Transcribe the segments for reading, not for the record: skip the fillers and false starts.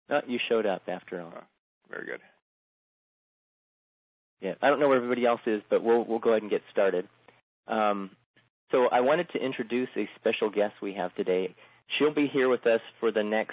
Oh, you showed up after all. Oh, very good. Yeah, I don't know where everybody else is, but we'll go ahead and get started. So I wanted to introduce a special guest we have today. She'll be here with us for the next,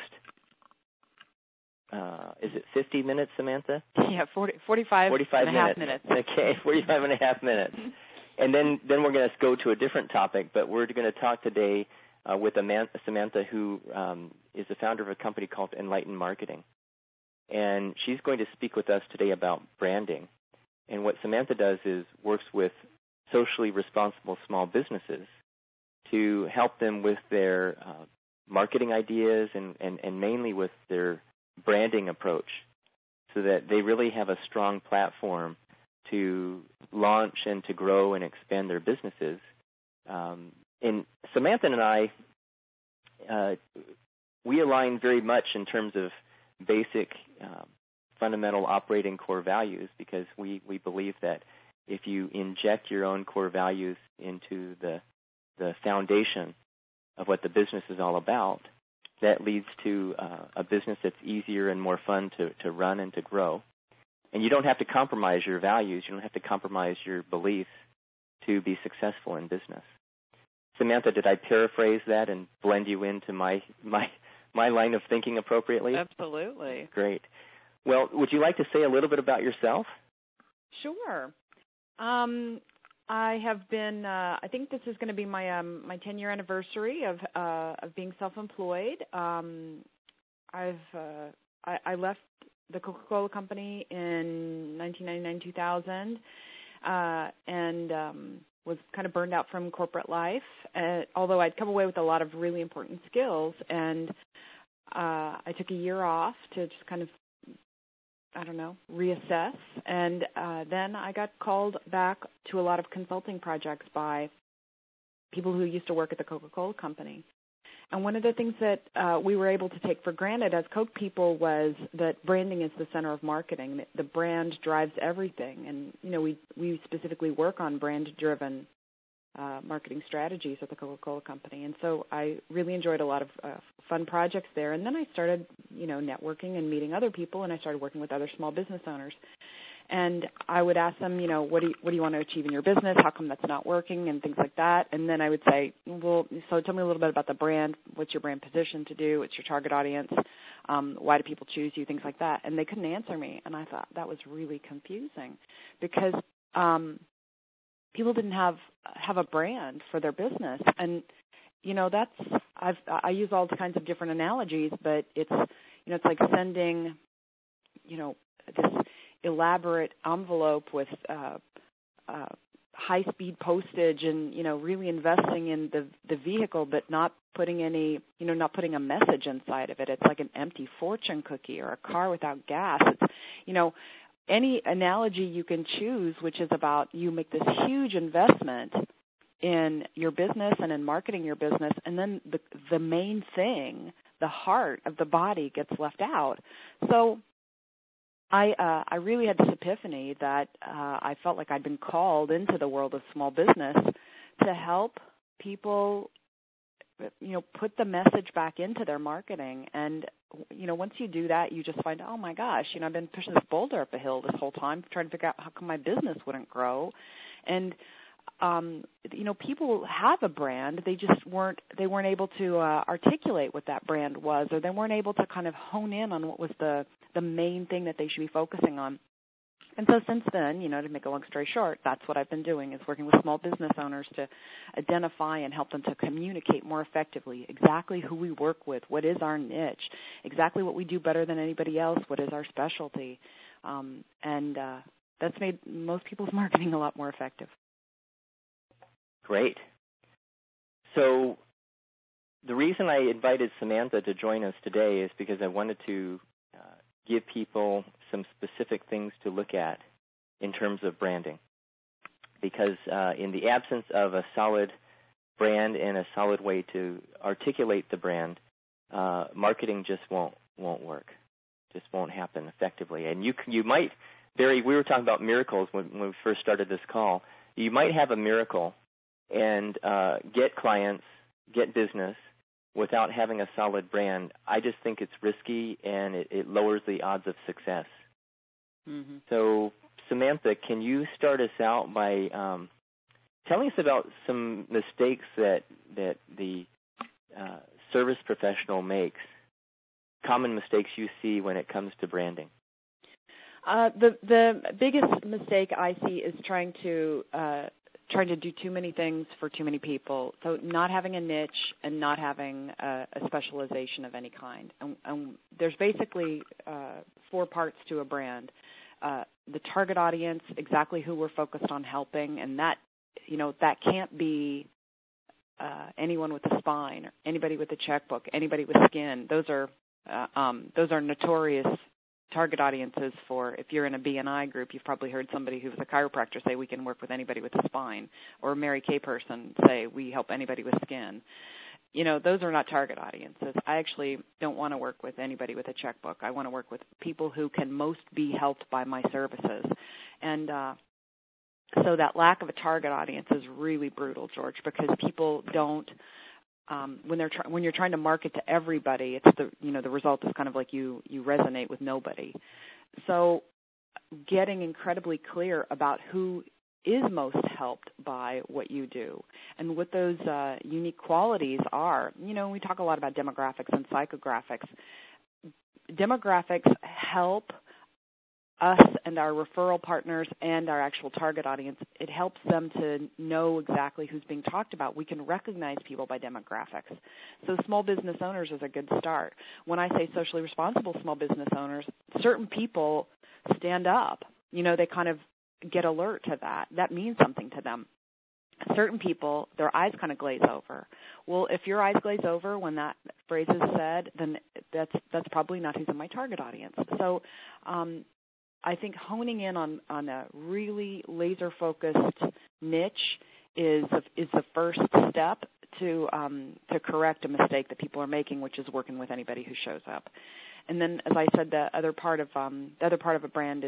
is it 50 minutes, Samantha? Yeah, 45 and a half minutes. Okay, 45 and a half minutes. And then we're going to go to a different topic, but we're going to talk today with Samantha, who is the founder of a company called Enlighten Marketing. And she's going to speak with us today about branding. And what Samantha does is works with socially responsible small businesses to help them with their marketing ideas and mainly with their branding approach so that they really have a strong platform to launch and to grow and expand their businesses. And Samantha and I, we align very much in terms of basic fundamental operating core values because we believe that if you inject your own core values into the foundation of what the business is all about, that leads to a business that's easier and more fun to run and to grow. And you don't have to compromise your values. You don't have to compromise your beliefs to be successful in business. Samantha, did I paraphrase that and blend you into my line of thinking appropriately? Absolutely. Great. Well, would you like to say a little bit about yourself? Sure. I have been. I think this is going to be my 10-year anniversary of being self-employed. I left the Coca-Cola Company in 1999-2000, and was kind of burned out from corporate life. Although I'd come away with a lot of really important skills, and I took a year off to just kind of, reassess. And then I got called back to a lot of consulting projects by people who used to work at the Coca-Cola Company. And one of the things that we were able to take for granted as Coke people was that branding is the center of marketing. The brand drives everything. And, we specifically work on brand-driven marketing strategies at the Coca-Cola Company. And so I really enjoyed a lot of fun projects there. And then I started, networking and meeting other people, and I started working with other small business owners. And I would ask them, what do you want to achieve in your business? How come that's not working, and things like that. And then I would say, well, so tell me a little bit about the brand. What's your brand position to do? What's your target audience? Why do people choose you? Things like that. And they couldn't answer me. And I thought that was really confusing because people didn't have a brand for their business. And, I use all kinds of different analogies, but it's like sending, this elaborate envelope with high-speed postage and, really investing in the vehicle, but not putting not putting a message inside of it. It's like an empty fortune cookie or a car without gas. It's, any analogy you can choose, which is about you make this huge investment in your business and in marketing your business, and then the main thing, the heart of the body, gets left out. So I really had this epiphany that I felt like I'd been called into the world of small business to help people, put the message back into their marketing. And, once you do that, you just find, oh, my gosh, I've been pushing this boulder up a hill this whole time, trying to figure out how come my business wouldn't grow. And, people have a brand. They just weren't able to articulate what that brand was, or they weren't able to kind of hone in on what was the main thing that they should be focusing on. And so since then, to make a long story short, that's what I've been doing, is working with small business owners to identify and help them to communicate more effectively exactly who we work with, what is our niche, exactly what we do better than anybody else, what is our specialty. And that's made most people's marketing a lot more effective. Great. So the reason I invited Samantha to join us today is because I wanted to give people some specific things to look at in terms of branding. Because in the absence of a solid brand and a solid way to articulate the brand, marketing just won't work. Just won't happen effectively. And you might, Barry, we were talking about miracles when we first started this call. You might have a miracle and get clients, get business, without having a solid brand, I just think it's risky and it lowers the odds of success. Mm-hmm. So, Samantha, can you start us out by telling us about some mistakes that the service professional makes, common mistakes you see when it comes to branding? The biggest mistake I see is trying to do too many things for too many people. So not having a niche and not having a specialization of any kind. And there's basically 4 parts to a brand. The target audience, exactly who we're focused on helping, and that can't be anyone with a spine, or anybody with a checkbook, anybody with skin. Those are notorious target audiences for, if you're in a B&I group, you've probably heard somebody who's a chiropractor say we can work with anybody with a spine, or a Mary Kay person say we help anybody with skin. Those are not target audiences. I actually don't want to work with anybody with a checkbook. I want to work with people who can most be helped by my services. And so that lack of a target audience is really brutal, George, because people don't, when you're trying to market to everybody, it's the result is kind of like you resonate with nobody. So getting incredibly clear about who is most helped by what you do and what those unique qualities are. We talk a lot about demographics and psychographics. Demographics help us and our referral partners and our actual target audience. It helps them to know exactly who's being talked about. We can recognize people by demographics. So small business owners is a good start. When I say socially responsible small business owners, certain people stand up. They kind of get alert to that. That means something to them. Certain people, their eyes kind of glaze over. Well, if your eyes glaze over when that phrase is said, then that's probably not who's in my target audience. So I think honing in on a really laser-focused niche is the first step to correct a mistake that people are making, which is working with anybody who shows up. And then, as I said, the other part of a brand is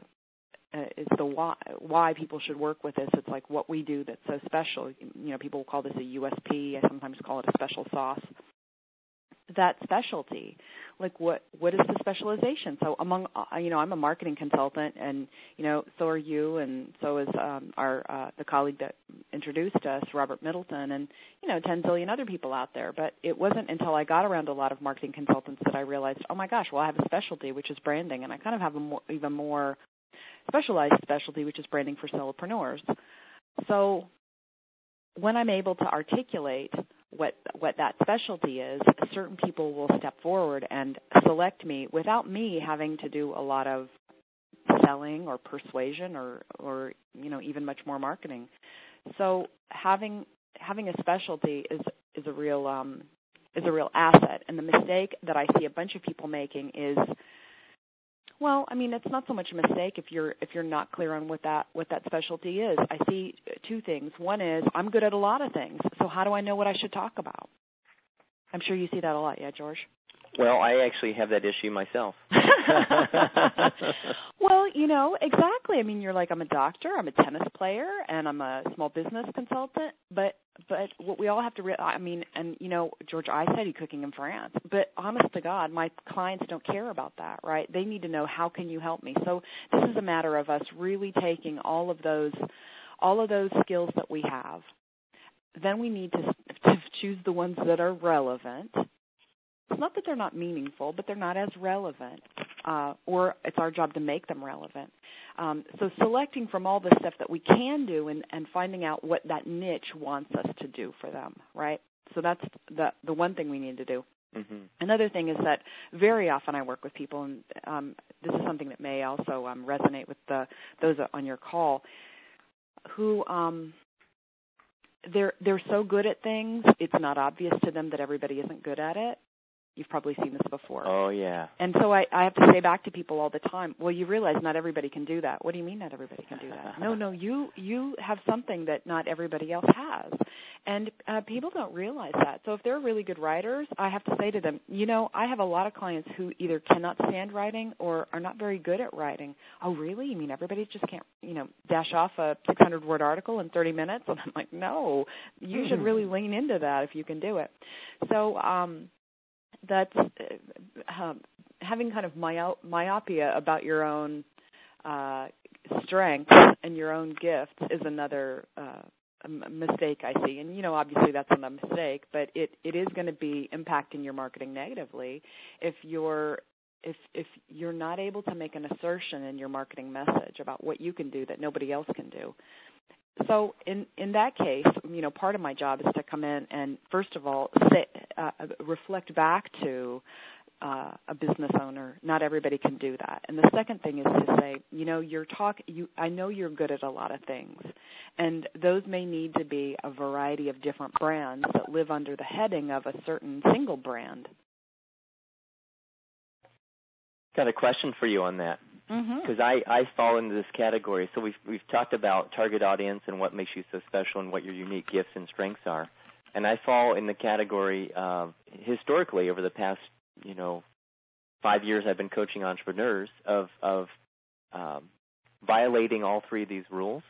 the why people should work with us. It's like what we do that's so special. People will call this a USP. I sometimes call it a special sauce. That specialty, like what is the specialization? So among, I'm a marketing consultant, and so are you, and so is the colleague that introduced us, Robert Middleton, and 10 zillion other people out there. But it wasn't until I got around a lot of marketing consultants that I realized, oh my gosh, well I have a specialty, which is branding, and I kind of have even more specialized specialty, which is branding for solopreneurs. So when I'm able to articulate what that specialty is, certain people will step forward and select me without me having to do a lot of selling or persuasion or even much more marketing. So having a specialty is a real asset. And the mistake that I see a bunch of people making is, well, I mean, it's not so much a mistake if you're not clear on what that specialty is. I see 2 things. One is I'm good at a lot of things, so how do I know what I should talk about? I'm sure you see that a lot, yeah, George? Well, I actually have that issue myself. Well, exactly. I mean, you're like, I'm a doctor, I'm a tennis player, and I'm a small business consultant. But what we all have to George, I study cooking in France. But honest to God, my clients don't care about that, right? They need to know, how can you help me? So this is a matter of us really taking all of those skills that we have. Then we need to choose the ones that are relevant. It's not that they're not meaningful, but they're not as relevant, or it's our job to make them relevant. So selecting from all the stuff that we can do and finding out what that niche wants us to do for them, right? So that's the one thing we need to do. Mm-hmm. Another thing is that very often I work with people, and this is something that may also resonate with those on your call, who they're so good at things, it's not obvious to them that everybody isn't good at it. You've probably seen this before. Oh, yeah. And so I have to say back to people all the time, well, you realize not everybody can do that. What do you mean not everybody can do that? No, you have something that not everybody else has. And people don't realize that. So if they're really good writers, I have to say to them, I have a lot of clients who either cannot stand writing or are not very good at writing. Oh, really? You mean everybody just can't, dash off a 600-word article in 30 minutes? And I'm like, no, you should really lean into that if you can do it. So that's having kind of myopia about your own strengths and your own gifts is another mistake I see. And, obviously that's not a mistake, but it is going to be impacting your marketing negatively if you're not able to make an assertion in your marketing message about what you can do that nobody else can do. So in that case, part of my job is to come in and, first of all, reflect back to a business owner. Not everybody can do that. And the second thing is to say, I know you're good at a lot of things, and those may need to be a variety of different brands that live under the heading of a certain single brand. Got a question for you on that, because I fall into this category. So we've talked about target audience and what makes you so special and what your unique gifts and strengths are, and I fall in the category historically over the past 5 years I've been coaching entrepreneurs of violating all three of these rules,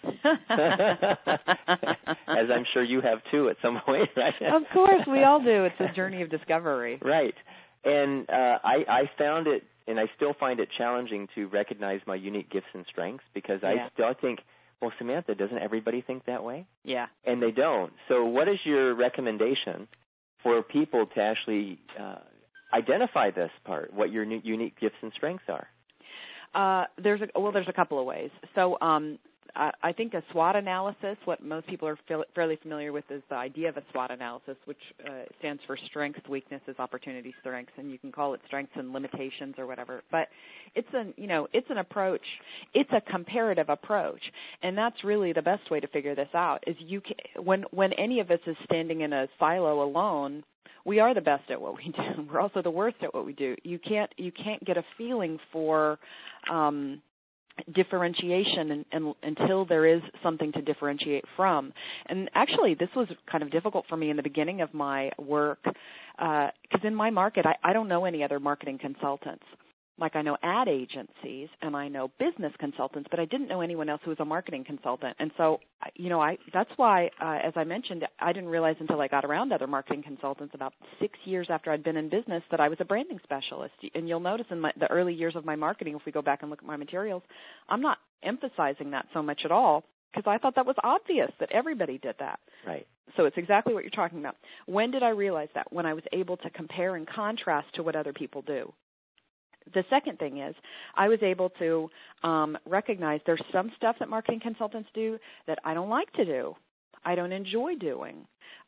as I'm sure you have too at some point, right? Of course, we all do. It's a journey of discovery. Right. And I found it, and I still find it challenging to recognize my unique gifts and strengths, because I still think, well, Samantha, doesn't everybody think that way? Yeah. And they don't. So what is your recommendation for people to actually identify this part, what your unique gifts and strengths are? There's a couple of ways. So I think a SWOT analysis, what most people are fairly familiar with, is the idea of a SWOT analysis, which stands for strengths, weaknesses, opportunities, strengths, and you can call it strengths and limitations or whatever. But it's an approach. It's a comparative approach, and that's really the best way to figure this out. Is when any of us is standing in a silo alone, we are the best at what we do. We're also the worst at what we do. You can't get a feeling for differentiation until there is something to differentiate from. And actually, this was kind of difficult for me in the beginning of my work, because in my market, I don't know any other marketing consultants. Like, I know ad agencies and I know business consultants, but I didn't know anyone else who was a marketing consultant. And so, that's why, as I mentioned, I didn't realize until I got around other marketing consultants about 6 years after I'd been in business that I was a branding specialist. And you'll notice in the early years of my marketing, if we go back and look at my materials, I'm not emphasizing that so much at all, because I thought that was obvious that everybody did that. Right. So it's exactly what you're talking about. When did I realize that? When I was able to compare and contrast to what other people do. The second thing is I was able to recognize there's some stuff that marketing consultants do that I don't like to do. I don't enjoy doing.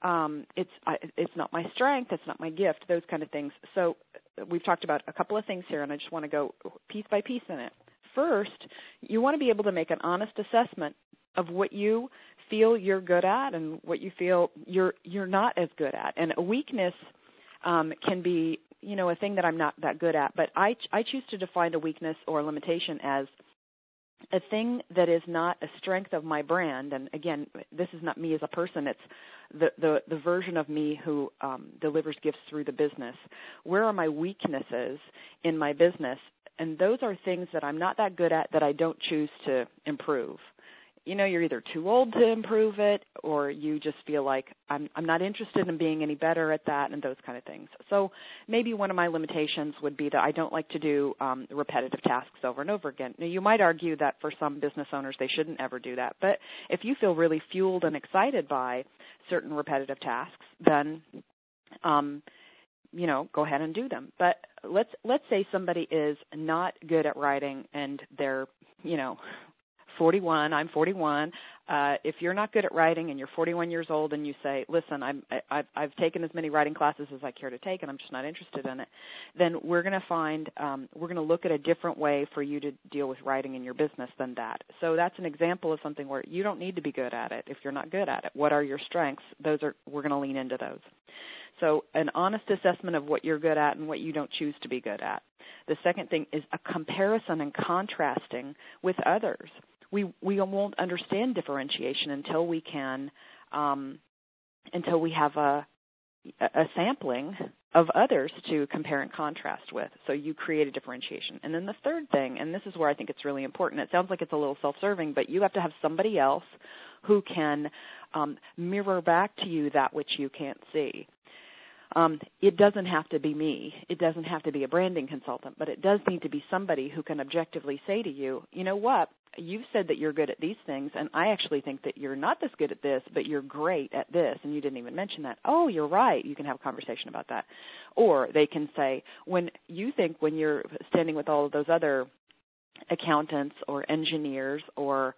It's not my strength. It's not my gift, those kind of things. So we've talked about a couple of things here, and I just want to go piece by piece in it. First, you want to be able to make an honest assessment of what you feel you're good at and what you feel you're not as good at. And a weakness can be a thing that I'm not that good at, but I choose to define a weakness or a limitation as a thing that is not a strength of my brand. And again, this is not me as a person. It's the version of me who delivers gifts through the business. Where are my weaknesses in my business? And those are things that I'm not that good at that I don't choose to improve. You're either too old to improve it, or you just feel like I'm not interested in being any better at that, and those kind of things. So maybe one of my limitations would be that I don't like to do repetitive tasks over and over again. Now, you might argue that for some business owners they shouldn't ever do that, but if you feel really fueled and excited by certain repetitive tasks, then go ahead and do them. But let's say somebody is not good at writing and they're 41, I'm 41. If you're not good at writing and you're 41 years old and you say, listen, I've taken as many writing classes as I care to take and I'm just not interested in it, then we're going to look at a different way for you to deal with writing in your business than that. So that's an example of something where you don't need to be good at it if you're not good at it. What are your strengths? We're going to lean into those. So an honest assessment of what you're good at and what you don't choose to be good at. The second thing is a comparison and contrasting with others. We won't understand differentiation until we can until we have a sampling of others to compare and contrast with. So you create a differentiation. And then the third thing, and this is where I think it's really important, it sounds like it's a little self-serving, but you have to have somebody else who can mirror back to you that which you can't see. It doesn't have to be me. It doesn't have to be a branding consultant, but it does need to be somebody who can objectively say to you, you know what, you've said that you're good at these things, and I actually think that you're not this good at this, but you're great at this, and you didn't even mention that. Oh, you're right. You can have a conversation about that. Or they can say, when you're standing with all of those other accountants or engineers or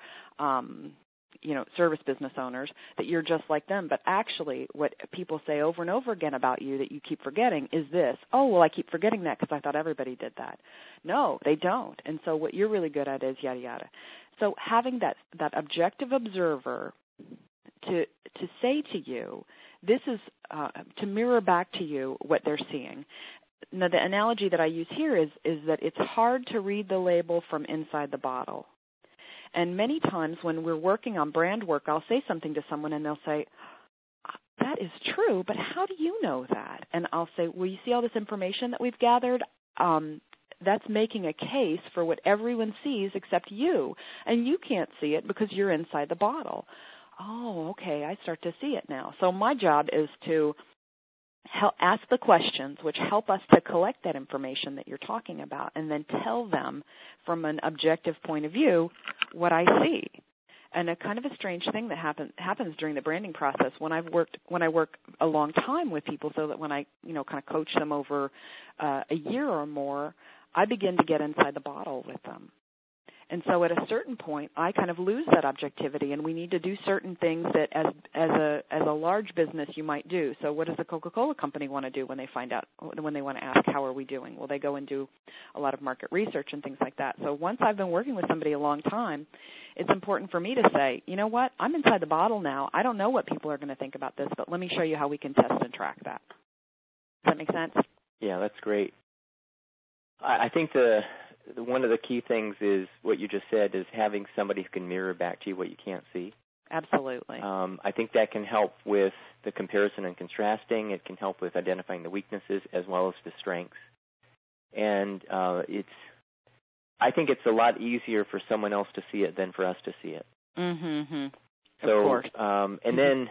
service business owners, that you're just like them. But actually what people say over and over again about you that you keep forgetting is this: oh, well, I keep forgetting that because I thought everybody did that. No, they don't. And so what you're really good at is yada, yada. So having that objective observer to say to you, this is to mirror back to you what they're seeing. Now, the analogy that I use here is that it's hard to read the label from inside the bottle. And many times when we're working on brand work, I'll say something to someone and they'll say, that is true, but how do you know that? And I'll say, well, you see all this information that we've gathered? That's making a case for what everyone sees except you. And you can't see it because you're inside the bottle. Oh, okay, I start to see it now. So my job is to ask the questions which help us to collect that information that you're talking about and then tell them from an objective point of view what I see. And a kind of a strange thing that happens during the branding process when I work a long time with people, so that when I kind of coach them over a year or more, I begin to get inside the bottle with them. And so at a certain point, I kind of lose that objectivity, and we need to do certain things that as a large business you might do. So what does the Coca-Cola company want to do when they want to ask, how are we doing? Well, they go and do a lot of market research and things like that. So once I've been working with somebody a long time, it's important for me to say, you know what, I'm inside the bottle now. I don't know what people are going to think about this, but let me show you how we can test and track that. Does that make sense? Yeah, that's great. I think one of the key things is what you just said, is having somebody who can mirror back to you what you can't see. Absolutely. I think that can help with the comparison and contrasting. It can help with identifying the weaknesses as well as the strengths. And I think it's a lot easier for someone else to see it than for us to see it. Mm-hmm. So, of course. And then,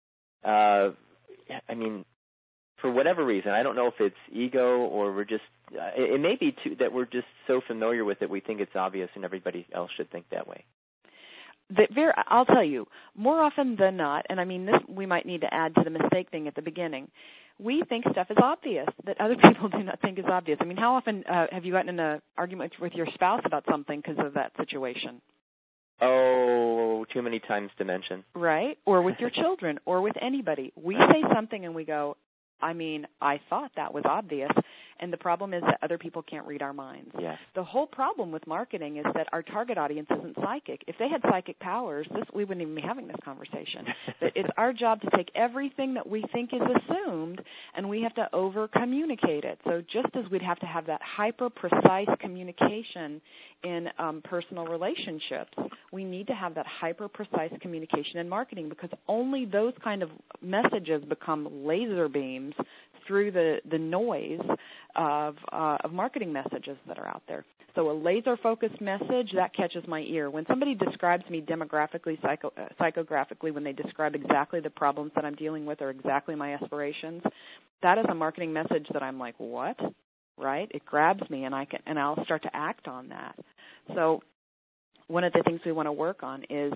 for whatever reason, I don't know if it's ego or we're just, it may be too that we're just so familiar with it we think it's obvious and everybody else should think that way. I'll tell you, more often than not, and this we might need to add to the mistake thing at the beginning, we think stuff is obvious that other people do not think is obvious. How often have you gotten in an argument with your spouse about something because of that situation? Oh, too many times to mention. Right? Or with your children or with anybody. We say something and we go, I thought that was obvious, and the problem is that other people can't read our minds. Yes. The whole problem with marketing is that our target audience isn't psychic. If they had psychic powers, we wouldn't even be having this conversation. But it's our job to take everything that we think is assumed, and we have to over-communicate it. So just as we'd have to have that hyper-precise communication in personal relationships, we need to have that hyper-precise communication in marketing, because only those kind of messages become laser beams through the noise of marketing messages that are out there. So a laser-focused message, that catches my ear. When somebody describes me demographically, psychographically, when they describe exactly the problems that I'm dealing with or exactly my aspirations, that is a marketing message that I'm like, what? Right? It grabs me, and I'll start to act on that. So one of the things we want to work on is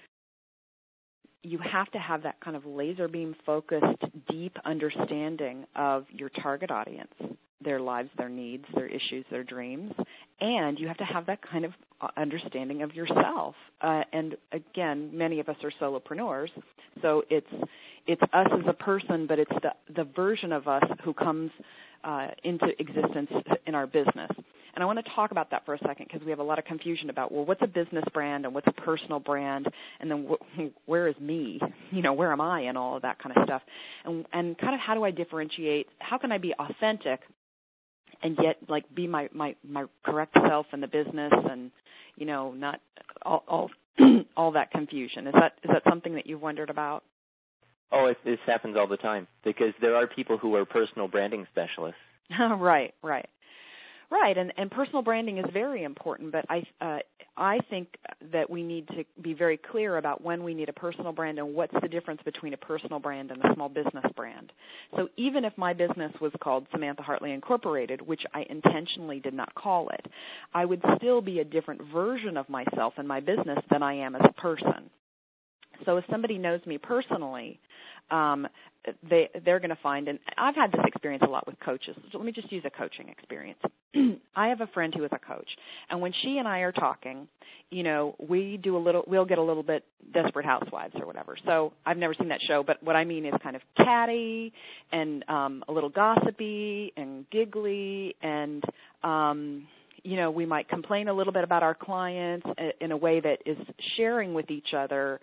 you have to have that kind of laser beam focused, deep understanding of your target audience, their lives, their needs, their issues, their dreams, and you have to have that kind of understanding of yourself. And again, many of us are solopreneurs, so it's us as a person, but it's the version of us who comes into existence in our business. And I want to talk about that for a second, because we have a lot of confusion about, well, what's a business brand and what's a personal brand, and then where is me? Where am I, and all of that kind of stuff. And kind of how do I differentiate? How can I be authentic and yet be my correct self in the business, and not all all that confusion? Is that something that you've wondered about? Oh, this happens all the time because there are people who are personal branding specialists. Right. And personal branding is very important, but I think that we need to be very clear about when we need a personal brand and what's the difference between a personal brand and a small business brand. So even if my business was called Samantha Hartley Incorporated, which I intentionally did not call it, I would still be a different version of myself in my business than I am as a person. So if somebody knows me personally, they're going to find, and I've had this experience a lot with coaches. So let me just use a coaching experience. I have a friend who is a coach, and when she and I are talking, we'll get a little bit Desperate Housewives or whatever. So I've never seen that show, but what I mean is kind of catty and a little gossipy and giggly, and we might complain a little bit about our clients in a way that is sharing with each other.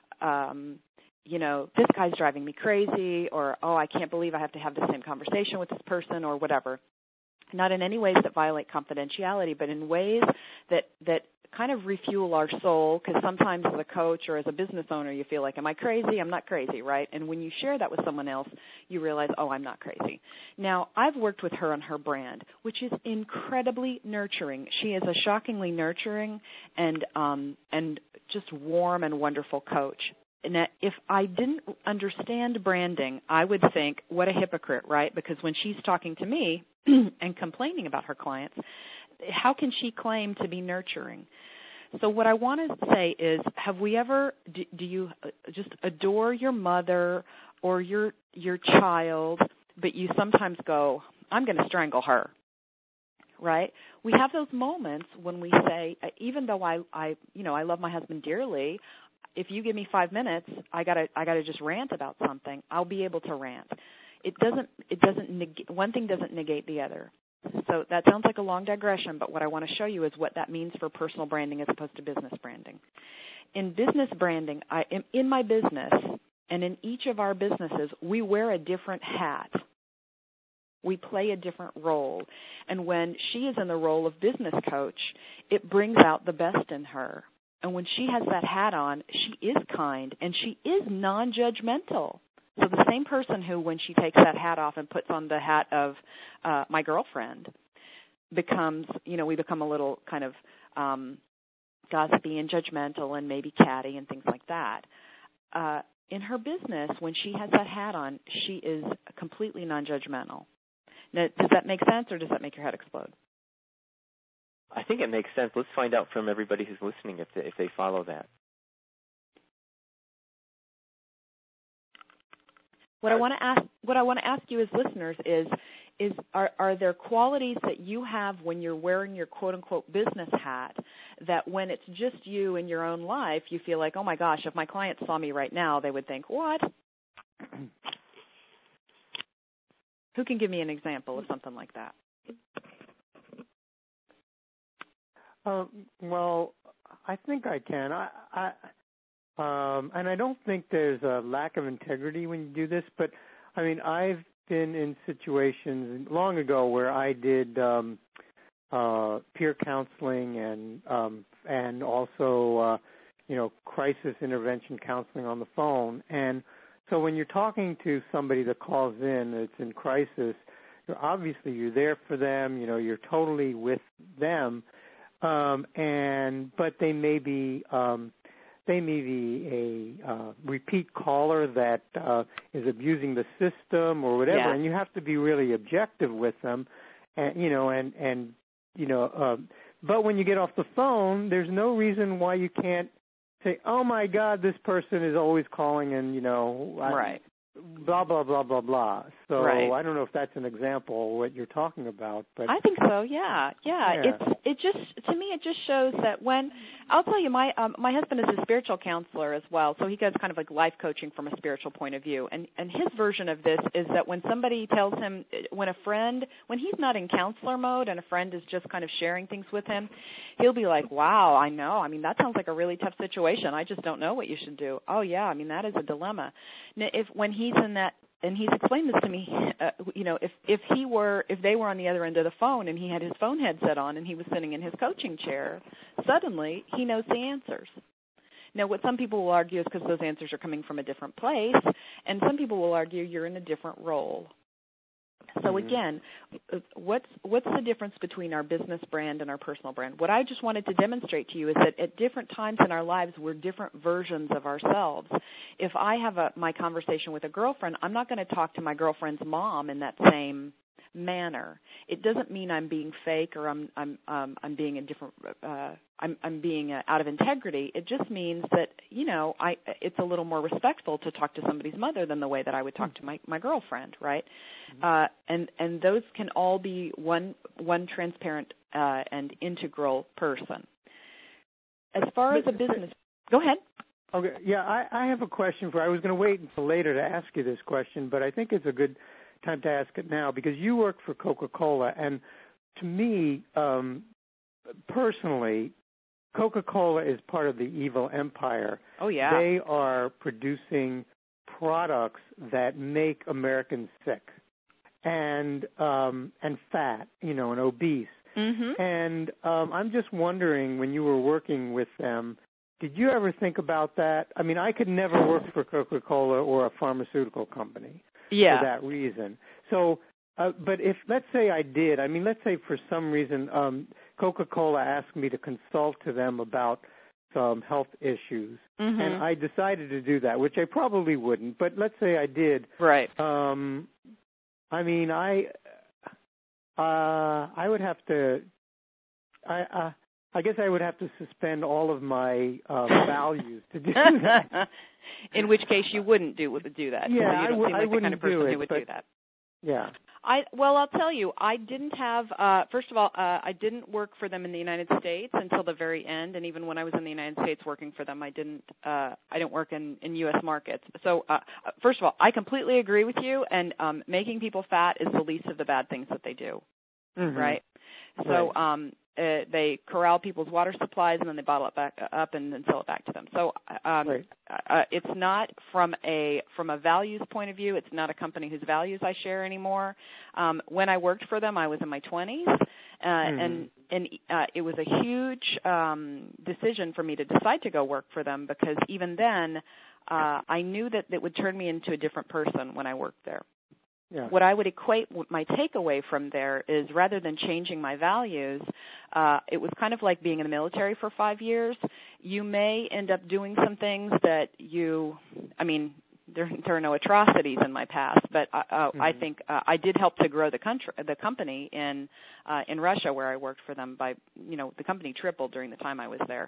This guy's driving me crazy, or, oh, I can't believe I have to have the same conversation with this person, or whatever. Not in any ways that violate confidentiality, but in ways that kind of refuel our soul, because sometimes as a coach or as a business owner, you feel like, am I crazy? I'm not crazy, right? And when you share that with someone else, you realize, oh, I'm not crazy. Now, I've worked with her on her brand, which is incredibly nurturing. She is a shockingly nurturing and just warm and wonderful coach. And if I didn't understand branding, I would think, what a hypocrite, right? Because when she's talking to me and complaining about her clients, how can she claim to be nurturing? So what I want to say is, have we ever, do you just adore your mother or your child, but you sometimes go, I'm going to strangle her, right? We have those moments when we say, even though I love my husband dearly, if you give me 5 minutes, I gotta just rant about something. I'll be able to rant. One thing doesn't negate the other. So that sounds like a long digression, but what I want to show you is what that means for personal branding as opposed to business branding. In business branding, in my business and in each of our businesses, we wear a different hat. We play a different role. And when she is in the role of business coach, it brings out the best in her. And when she has that hat on, she is kind and she is non-judgmental. So the same person who, when she takes that hat off and puts on the hat of my girlfriend, becomes, we become a little kind of gossipy and judgmental and maybe catty and things like that. In her business, when she has that hat on, she is completely non-judgmental. Now, does that make sense, or does that make your head explode? I think it makes sense. Let's find out from everybody who's listening if they follow that. What I want to ask you as listeners is are there qualities that you have when you're wearing your quote unquote business hat that when it's just you in your own life, you feel like, oh my gosh, if my clients saw me right now, they would think, what? Who can give me an example of something like that? Well, I think I can. And I don't think there's a lack of integrity when you do this, but I mean, I've been in situations long ago where I did peer counseling and also crisis intervention counseling on the phone. And so when you're talking to somebody that calls in that's in crisis, obviously you're there for them. You're totally with them. But they may be a repeat caller that is abusing the system or whatever, yeah. And you have to be really objective with them, but when you get off the phone, there's no reason why you can't say, oh my God, this person is always calling and right. Blah, blah, blah, blah, blah. So right. I don't know if that's an example of what you're talking about. But I think so, yeah. It just shows that when, I'll tell you, my husband is a spiritual counselor as well, so he does kind of like life coaching from a spiritual point of view. And his version of this is that when somebody tells him, when he's not in counselor mode and a friend is just kind of sharing things with him, he'll be like, wow, I know. I mean, that sounds like a really tough situation. I just don't know what you should do. Oh, yeah, I mean, that is a dilemma. Now, when he's in that, and he's explained this to me, if they were on the other end of the phone and he had his phone headset on and he was sitting in his coaching chair, suddenly he knows the answers. Now, what some people will argue is because those answers are coming from a different place, And some people will argue you're in a different role. So again, what's the difference between our business brand and our personal brand? What I just wanted to demonstrate to you is that at different times in our lives, we're different versions of ourselves. If I have my conversation with a girlfriend, I'm not going to talk to my girlfriend's mom in that same manner. It doesn't mean I'm being fake or I'm being a different I'm being out of integrity. It just means that, you know, it's a little more respectful to talk to somebody's mother than the way that I would talk to my girlfriend, right? And those can all be one transparent and integral person. As far as a business, go ahead. Okay, yeah, I have a question I was going to wait until later to ask you this question, but I think it's a good time to ask it now because you work for Coca-Cola, and to me, personally, Coca-Cola is part of the evil empire. Oh, yeah. They are producing products that make Americans sick and fat, you know, and obese. Mm-hmm. And I'm just wondering, when you were working with them, did you ever think about that? I mean, I could never work for Coca-Cola or a pharmaceutical company for that reason. So, but if, let's say I did, I mean, let's say for some reason Coca-Cola asked me to consult to them about some health issues, and I decided to do that, which I probably wouldn't, but let's say I did. Right. I mean, I would have to, I guess I would have to suspend all of my values to do that. In which case you wouldn't do that. Yeah, you don't seem like I wouldn't the kind of person do it, who would do that. Yeah. Well, I'll tell you, I didn't have, first of all, I didn't work for them in the United States until the very end, and even when I was in the United States working for them, I didn't work in U.S. markets. So, first of all, I completely agree with you, and making people fat is the least of the bad things that they do, right? So, they corral people's water supplies and then they bottle it back up and then sell it back to them. So it's not from a values point of view. It's not a company whose values I share anymore. When I worked for them, I was in my 20s, and it was a huge decision for me to decide to go work for them because even then I knew that it would turn me into a different person when I worked there. Yeah. What I would equate my takeaway from there is rather than changing my values, it was kind of like being in the military for 5 years. You may end up doing some things that there are no atrocities in my past, but I think I did help to grow the company in Russia where I worked for them by, the company tripled during the time I was there.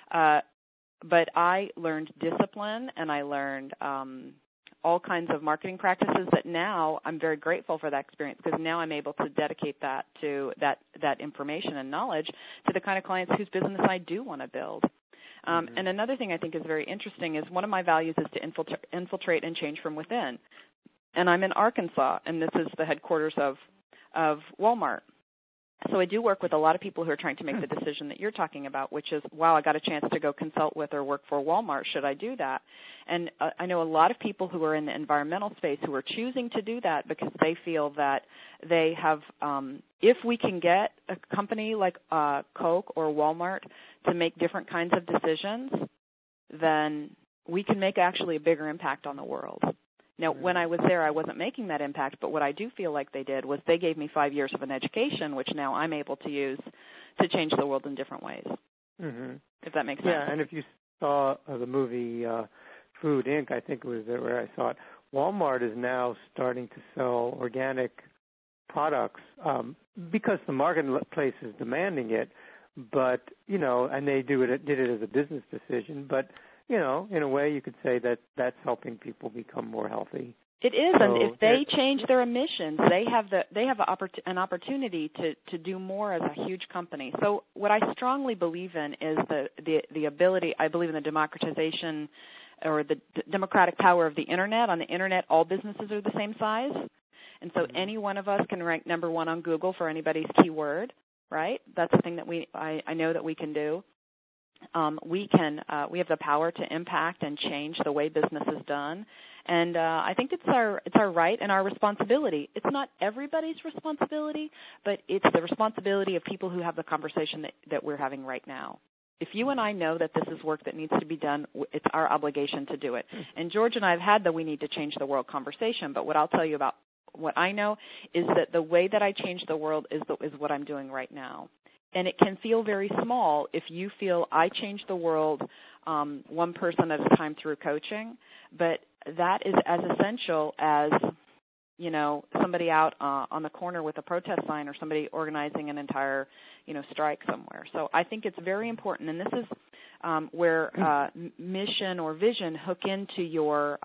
But I learned discipline and I learned all kinds of marketing practices that now I'm very grateful for that experience because now I'm able to dedicate that to that information and knowledge to the kind of clients whose business I do want to build. And another thing I think is very interesting is one of my values is to infiltrate and change from within. And I'm in Arkansas, and this is the headquarters of Walmart. So I do work with a lot of people who are trying to make the decision that you're talking about, which is, wow, I got a chance to go consult with or work for Walmart. Should I do that? And I know a lot of people who are in the environmental space who are choosing to do that because they feel that they have, if we can get a company like Coke or Walmart to make different kinds of decisions, then we can make actually a bigger impact on the world. Now, when I was there, I wasn't making that impact, but what I do feel like they did was they gave me 5 years of an education, which now I'm able to use to change the world in different ways, if that makes sense. Yeah, and if you saw the movie Food, Inc., I think it was there where I saw it, Walmart is now starting to sell organic products because the marketplace is demanding it, but, and they did it as a business decision, but in a way you could say that that's helping people become more healthy. It is, so, and if they change their emissions, they have an opportunity to do more as a huge company. So what I strongly believe in is the ability, I believe in the democratization or the democratic power of the Internet. On the Internet, all businesses are the same size, and so any one of us can rank number one on Google for anybody's keyword, right? That's the thing that I know that we can do. We have the power to impact and change the way business is done, and I think it's our right and our responsibility. It's not everybody's responsibility, but it's the responsibility of people who have the conversation that we're having right now. If you and I know that this is work that needs to be done, it's our obligation to do it. And George and I have had the we need to change the world conversation, but what I'll tell you about what I know is that the way that I change the world is what I'm doing right now. And it can feel very small if you feel I change the world one person at a time through coaching, but that is as essential as, you know, somebody out on the corner with a protest sign or somebody organizing an entire, you know, strike somewhere. So I think it's very important, and this is where mission or vision hook into your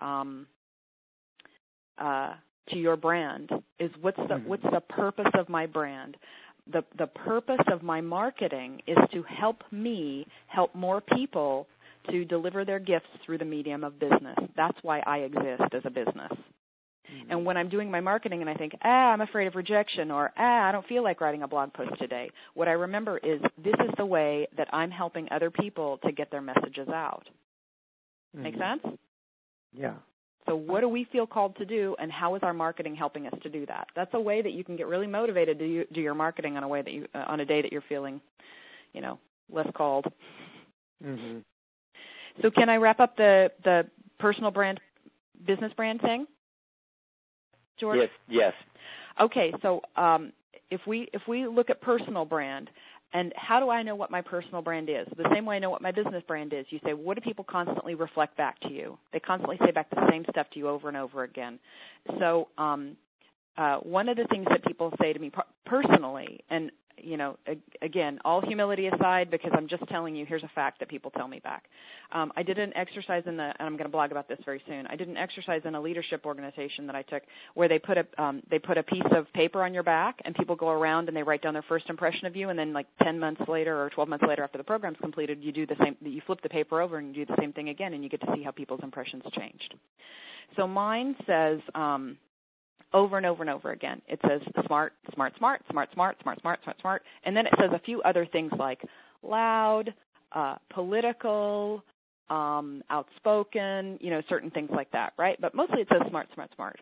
brand. Is what's the purpose of my brand? The purpose of my marketing is to help me help more people to deliver their gifts through the medium of business. That's why I exist as a business. And when I'm doing my marketing and I think, I'm afraid of rejection, or, I don't feel like writing a blog post today, what I remember is this is the way that I'm helping other people to get their messages out. Make sense? Yeah. So what do we feel called to do, and how is our marketing helping us to do that? That's a way that you can get really motivated to do your marketing on a way that you on a day that you're feeling, you know, less called. Mm-hmm. So can I wrap up the personal brand, business brand thing, George? Yes. Okay, so if we look at personal brand, and how do I know what my personal brand is? The same way I know what my business brand is. You say, what do people constantly reflect back to you? They constantly say back the same stuff to you over and over again. So one of the things that people say to me personally, and, you know, again, all humility aside, because I'm just telling you, here's a fact that people tell me back. I did an exercise and I'm going to blog about this very soon. I did an exercise in a leadership organization that I took where they put a piece of paper on your back, and people go around and they write down their first impression of you, and then like 10 months later or 12 months later after the program's completed, you do the same. You flip the paper over and you do the same thing again, and you get to see how people's impressions changed. So mine says over and over and over again. It says smart, smart, smart, smart, smart, smart, smart, smart, smart, and then it says a few other things like loud, political, outspoken, you know, certain things like that, right? But mostly it says smart, smart, smart.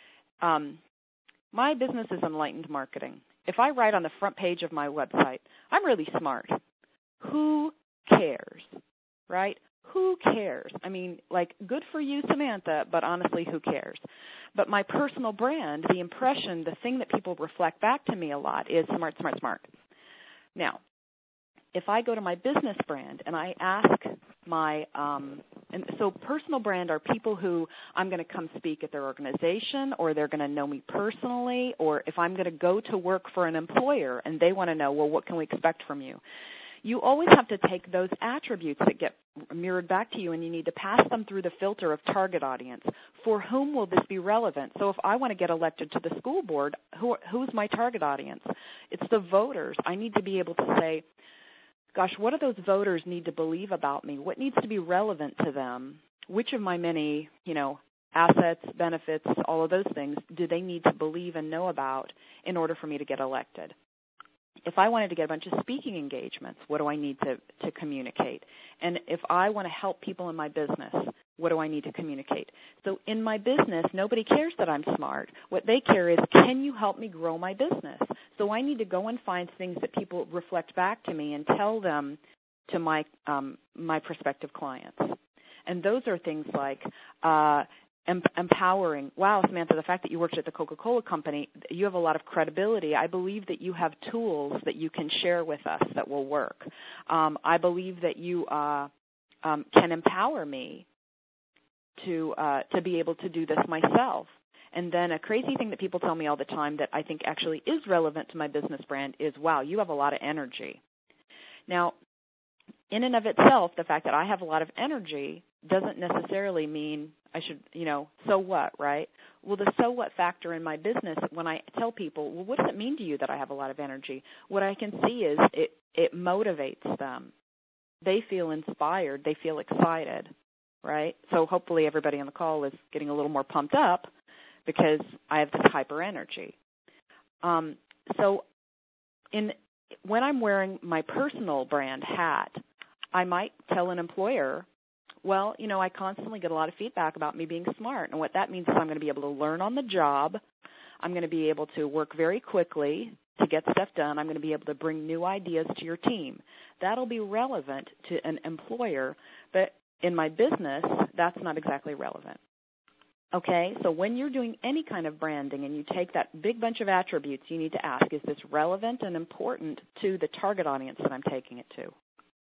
My business is Enlightened Marketing. If I write on the front page of my website, I'm really smart. Who cares, right? Who cares? I mean, like, good for you, Samantha, but honestly, who cares? But my personal brand, the impression, the thing that people reflect back to me a lot is smart, smart, smart. Now, if I go to my business brand and I ask my and so personal brand are people who I'm going to come speak at their organization, or they're going to know me personally, or if I'm going to go to work for an employer and they want to know, well, what can we expect from you? You always have to take those attributes that get mirrored back to you, and you need to pass them through the filter of target audience. For whom will this be relevant? So if I want to get elected to the school board, who's my target audience? It's the voters. I need to be able to say, gosh, what do those voters need to believe about me? What needs to be relevant to them? Which of my many, you know, assets, benefits, all of those things do they need to believe and know about in order for me to get elected? If I wanted to get a bunch of speaking engagements, what do I need to communicate? And if I want to help people in my business, what do I need to communicate? So in my business, nobody cares that I'm smart. What they care is, can you help me grow my business? So I need to go and find things that people reflect back to me and tell them to my prospective clients. And those are things like empowering. Wow, Samantha, the fact that you worked at the Coca-Cola Company, you have a lot of credibility. I believe that you have tools that you can share with us that will work. I believe that you can empower me to be able to do this myself. And then a crazy thing that people tell me all the time that I think actually is relevant to my business brand is, wow, you have a lot of energy. Now, in and of itself, the fact that I have a lot of energy doesn't necessarily mean I should, you know, so what, right? Well, the so what factor in my business, when I tell people, well, what does it mean to you that I have a lot of energy? What I can see is it motivates them. They feel inspired. They feel excited, right? So hopefully everybody on the call is getting a little more pumped up because I have this hyper energy. So when I'm wearing my personal brand hat, I might tell an employer, well, you know, I constantly get a lot of feedback about me being smart, and what that means is I'm going to be able to learn on the job. I'm going to be able to work very quickly. to get stuff done. I'm going to be able to bring new ideas to your team. That'll be relevant to an employer, but in my business, that's not exactly relevant. Okay, so when you're doing any kind of branding and you take that big bunch of attributes, you need to ask, is this relevant and important to the target audience that I'm taking it to?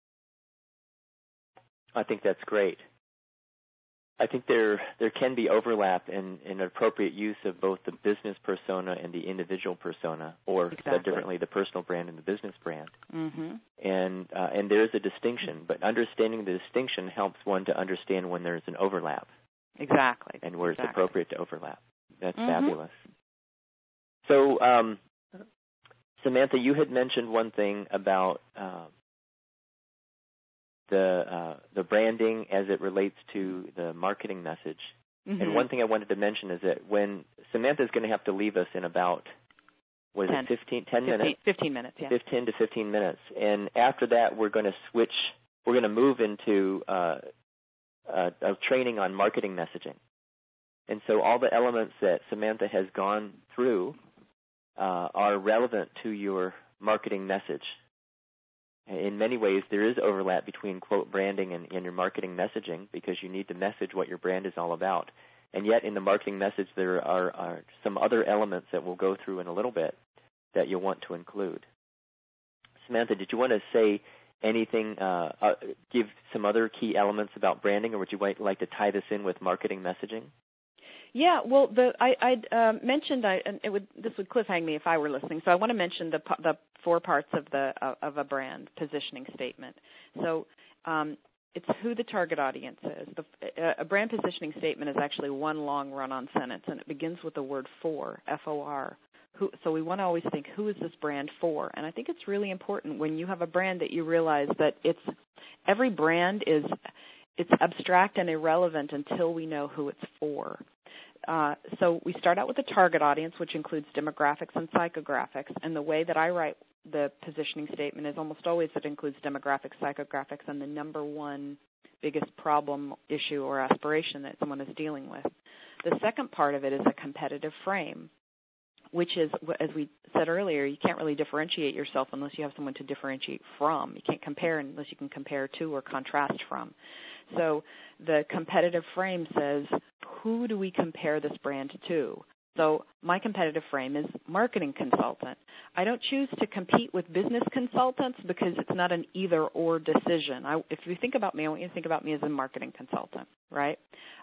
I think that's great. I think there can be overlap in appropriate use of both the business persona and the individual persona, or said differently, the personal brand and the business brand. Mm-hmm. And there is a distinction, but understanding the distinction helps one to understand when there's an overlap. Exactly. And where it's exactly. appropriate to overlap. That's Mm-hmm. fabulous. So, Samantha, you had mentioned one thing about the branding as it relates to the marketing message. Mm-hmm. And one thing I wanted to mention is that when Samantha's going to have to leave us in about, 10 minutes? 15 minutes, yeah. 15 to 15 minutes. And after that, we're going to move into a training on marketing messaging. And so all the elements that Samantha has gone through are relevant to your marketing message. In many ways, there is overlap between, quote, branding and your marketing messaging, because you need to message what your brand is all about. And yet in the marketing message, there are some other elements that we'll go through in a little bit that you'll want to include. Samantha, did you want to say anything, give some other key elements about branding, or would you like to tie this in with marketing messaging? Yeah, well, I'd mentioned, this would cliffhang me if I were listening. So I want to mention the 4 parts of a brand positioning statement. So it's who the target audience is. A brand positioning statement is actually one long run-on sentence, and it begins with the word for, F-O-R. So we want to always think, who is this brand for? And I think it's really important when you have a brand that you realize that every brand it's abstract and irrelevant until we know who it's for. So we start out with the target audience, which includes demographics and psychographics. And the way that I write the positioning statement is almost always it includes demographics, psychographics, and the number one biggest problem, issue, or aspiration that someone is dealing with. The second part of it is a competitive frame, which is, as we said earlier, you can't really differentiate yourself unless you have someone to differentiate from. You can't compare unless you can compare to or contrast from. So the competitive frame says, who do we compare this brand to? So my competitive frame is marketing consultant. I don't choose to compete with business consultants because it's not an either-or decision. If you think about me, I want you to think about me as a marketing consultant, right?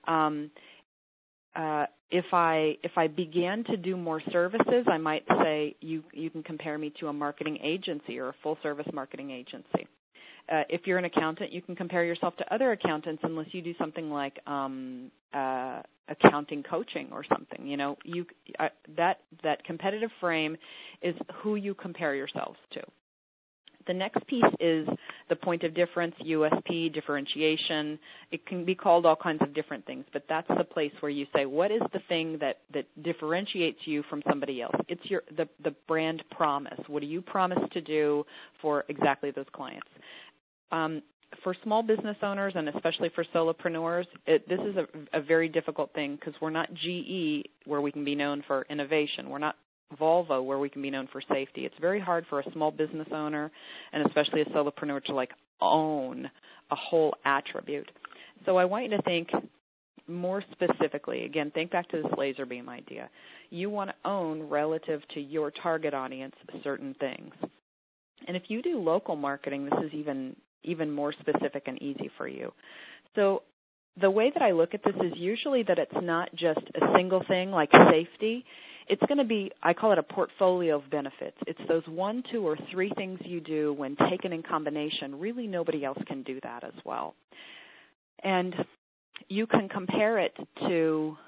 If I began to do more services, I might say you can compare me to a marketing agency or a full-service marketing agency. If you're an accountant, you can compare yourself to other accountants unless you do something like accounting coaching or something. You know, that competitive frame is who you compare yourselves to. The next piece is the point of difference, USP, differentiation. It can be called all kinds of different things, but that's the place where you say, what is the thing that differentiates you from somebody else? It's the brand promise. What do you promise to do for exactly those clients? For small business owners and especially for solopreneurs, this is a very difficult thing because we're not GE where we can be known for innovation. We're not Volvo where we can be known for safety. It's very hard for a small business owner and especially a solopreneur to own a whole attribute. So I want you to think more specifically. Again, think back to this laser beam idea. You want to own relative to your target audience certain things. And if you do local marketing, this is even more specific and easy for you. So the way that I look at this is usually that it's not just a single thing like safety. It's going to be, I call it a portfolio of benefits. It's those 1, 2, or 3 things you do when taken in combination. Really nobody else can do that as well. And you can compare it to,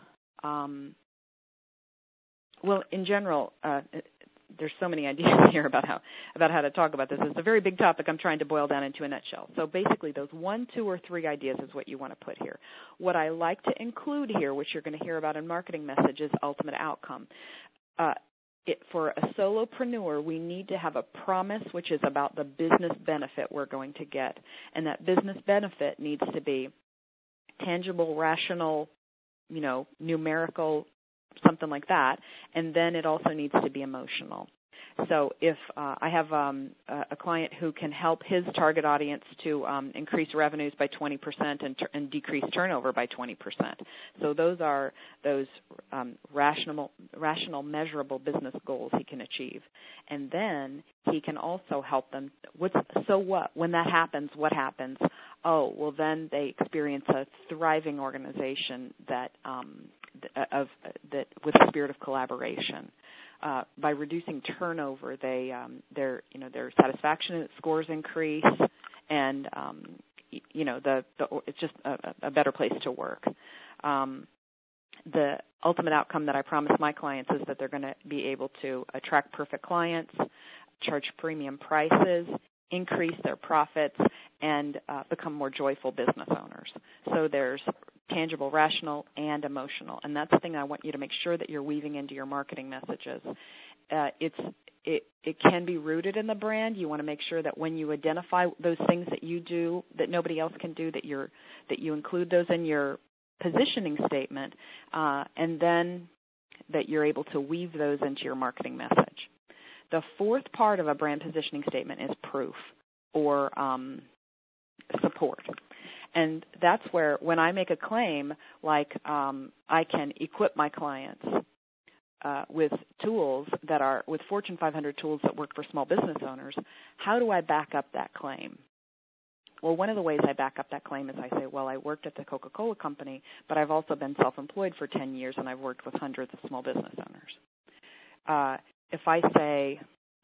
in general, there's so many ideas here about how to talk about this. It's a very big topic I'm trying to boil down into a nutshell. So basically those 1, 2, or 3 ideas is what you want to put here. What I like to include here, which you're going to hear about in marketing message, is ultimate outcome. For a solopreneur, we need to have a promise which is about the business benefit we're going to get. And that business benefit needs to be tangible, rational, numerical, something like that, and then it also needs to be emotional. So if I have a client who can help his target audience to increase revenues by 20% and decrease turnover by 20%. So those are those rational, measurable business goals he can achieve. And then he can also help them. So what? When that happens, what happens? Oh, well, then they experience a thriving organization that with a spirit of collaboration. By reducing turnover, their satisfaction scores increase, and it's just a better place to work. The ultimate outcome that I promise my clients is that they're going to be able to attract perfect clients, charge premium prices, increase their profits, and become more joyful business owners. So there's tangible, rational, and emotional. And that's the thing I want you to make sure that you're weaving into your marketing messages. It can be rooted in the brand. You want to make sure that when you identify those things that you do that nobody else can do, that you include those in your positioning statement, and then that you're able to weave those into your marketing message. The fourth part of a brand positioning statement is proof or support. And that's where, when I make a claim, like I can equip my clients with tools that are, with Fortune 500 tools that work for small business owners, how do I back up that claim? Well, one of the ways I back up that claim is I say, well, I worked at the Coca-Cola Company, but I've also been self-employed for 10 years, and I've worked with hundreds of small business owners. If I say,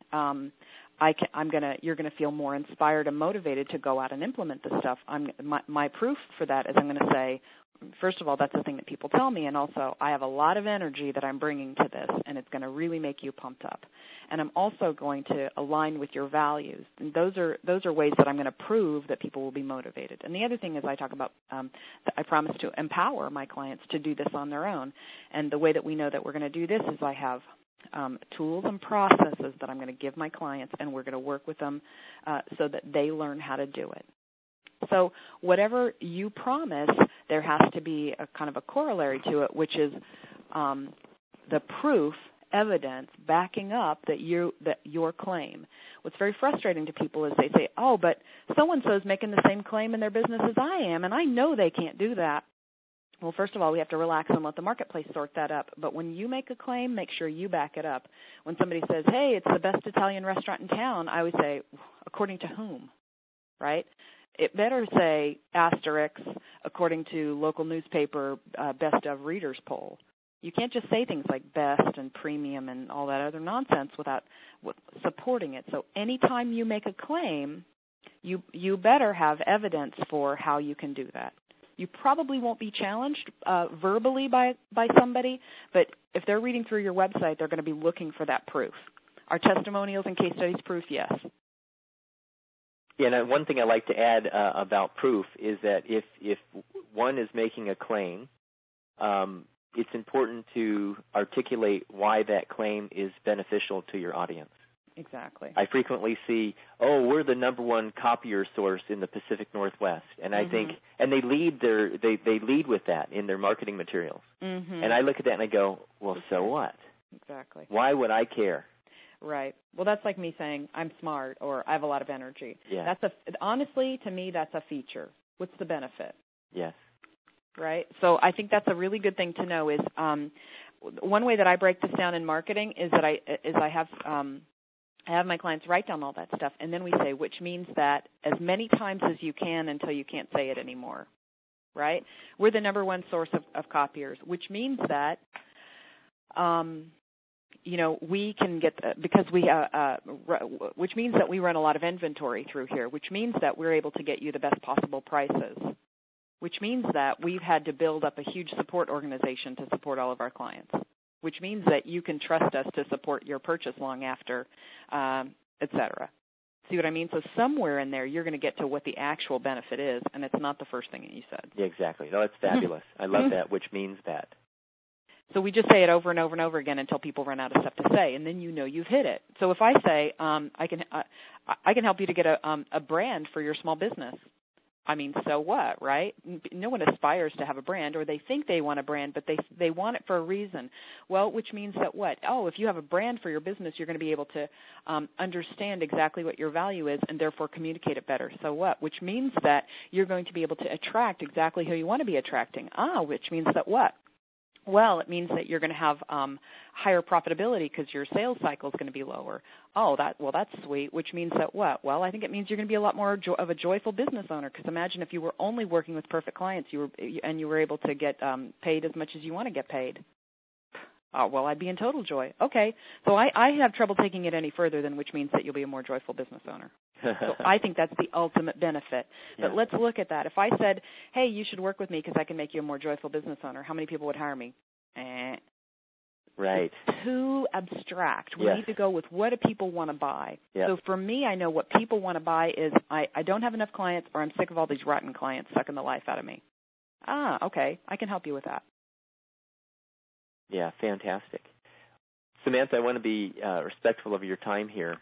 you're going to feel more inspired and motivated to go out and implement this stuff. My proof for that is I'm going to say, first of all, that's the thing that people tell me, and also I have a lot of energy that I'm bringing to this, and it's going to really make you pumped up. And I'm also going to align with your values. And those are ways that I'm going to prove that people will be motivated. And the other thing is I talk about I promise to empower my clients to do this on their own. And the way that we know that we're going to do this is I have tools and processes that I'm going to give my clients, and we're going to work with them so that they learn how to do it. So whatever you promise, there has to be a kind of a corollary to it, which is the proof, evidence backing up that your claim. What's very frustrating to people is they say, oh, but so-and-so is making the same claim in their business as I am, and I know they can't do that. Well, first of all, we have to relax and let the marketplace sort that up. But when you make a claim, make sure you back it up. When somebody says, hey, it's the best Italian restaurant in town, I would say, according to whom, right? It better say asterisk, according to local newspaper best of readers poll. You can't just say things like best and premium and all that other nonsense without supporting it. So anytime you make a claim, you better have evidence for how you can do that. You probably won't be challenged verbally by somebody, but if they're reading through your website, they're going to be looking for that proof. Are testimonials and case studies proof? Yes. Yeah, and one thing I like to add about proof is that if one is making a claim, it's important to articulate why that claim is beneficial to your audience. Exactly. I frequently see, we're the number one copier source in the Pacific Northwest, and I think, and they lead with that in their marketing materials. And I look at that and I go, well, so what? Exactly. Why would I care? Right. Well, that's like me saying I'm smart or I have a lot of energy. Yeah. Honestly, to me, that's a feature. What's the benefit? Yes. Right. So I think that's a really good thing to know. Is one way that I break this down in marketing is that I have my clients write down all that stuff, and then we say, which means that as many times as you can until you can't say it anymore, right? We're the number one source of copiers, which means that, we can get, which means that we run a lot of inventory through here, which means that we're able to get you the best possible prices, which means that we've had to build up a huge support organization to support all of our clients, which means that you can trust us to support your purchase long after, et cetera. See what I mean? So somewhere in there, you're going to get to what the actual benefit is, and it's not the first thing that you said. Yeah, exactly. No, that's fabulous. I love that, which means that. So we just say it over and over and over again until people run out of stuff to say, and then you know you've hit it. So if I say I can help you to get a brand for your small business, I mean, so what, right? No one aspires to have a brand, or they think they want a brand, but they want it for a reason. Well, which means that what? Oh, if you have a brand for your business, you're going to be able to understand exactly what your value is and therefore communicate it better. So what? Which means that you're going to be able to attract exactly who you want to be attracting. Which means that what? Well, it means that you're going to have higher profitability because your sales cycle is going to be lower. That's sweet, which means that what? Well, I think it means you're going to be a lot more of a joyful business owner, because imagine if you were only working with perfect clients and you were able to get paid as much as you want to get paid. Well, I'd be in total joy. Okay, so I have trouble taking it any further than which means that you'll be a more joyful business owner. So I think that's the ultimate benefit. Yeah. But let's look at that. If I said, hey, you should work with me because I can make you a more joyful business owner, how many people would hire me? Right. It's too abstract. We Yes. need to go with what do people want to buy. Yep. So for me, I know what people want to buy is I don't have enough clients, or I'm sick of all these rotten clients sucking the life out of me. Okay, I can help you with that. Yeah, fantastic. Samantha, I want to be respectful of your time here.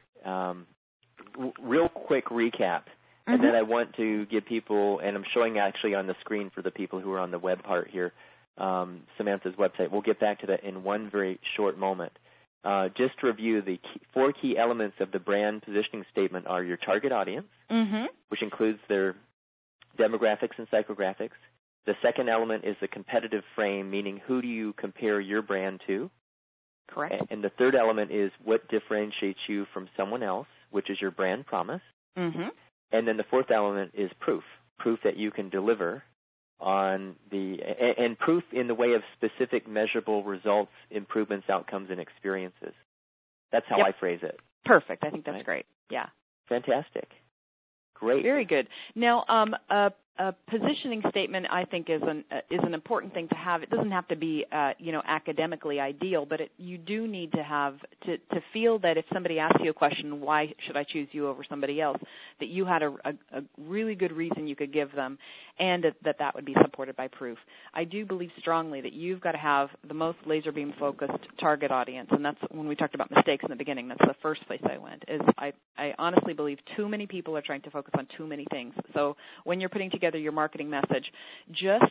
Real quick recap, and then I want to give people, and I'm showing actually on the screen for the people who are on the web part here, Samantha's website. We'll get back to that in one very short moment. Just to review, the four key elements of the brand positioning statement are your target audience, which includes their demographics and psychographics. The second element is the competitive frame, meaning who do you compare your brand to? Correct. And the third element is what differentiates you from someone else, which is your brand promise. And then the fourth element is proof that you can deliver on and proof in the way of specific measurable results, improvements, outcomes, and experiences. That's how I phrase it. Perfect. I think that's great. Yeah. Fantastic. Great. Very good. Now, a positioning statement, I think, is an important thing to have. It doesn't have to be, academically ideal, but you do need to have to feel that if somebody asks you a question, why should I choose you over somebody else, that you had a really good reason you could give them, and that would be supported by proof. I do believe strongly that you've got to have the most laser beam focused target audience, and that's when we talked about mistakes in the beginning. That's the first place I went. Is I honestly believe too many people are trying to focus on too many things. So when you're putting together your marketing message, just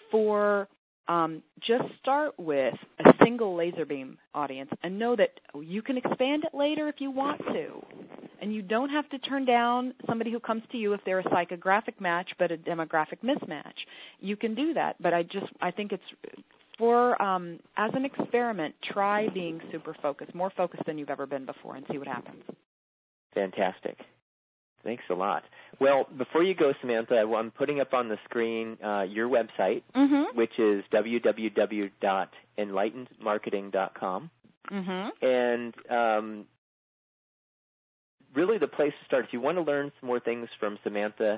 start with a single laser beam audience and know that you can expand it later if you want to. And you don't have to turn down somebody who comes to you if they're a psychographic match but a demographic mismatch. You can do that, but I think it's as an experiment, try being super focused, more focused than you've ever been before, and see what happens. Fantastic. Thanks a lot. Well, before you go, Samantha, I'm putting up on the screen your website, which is www.enlightenedmarketing.com. And really the place to start, if you want to learn some more things from Samantha,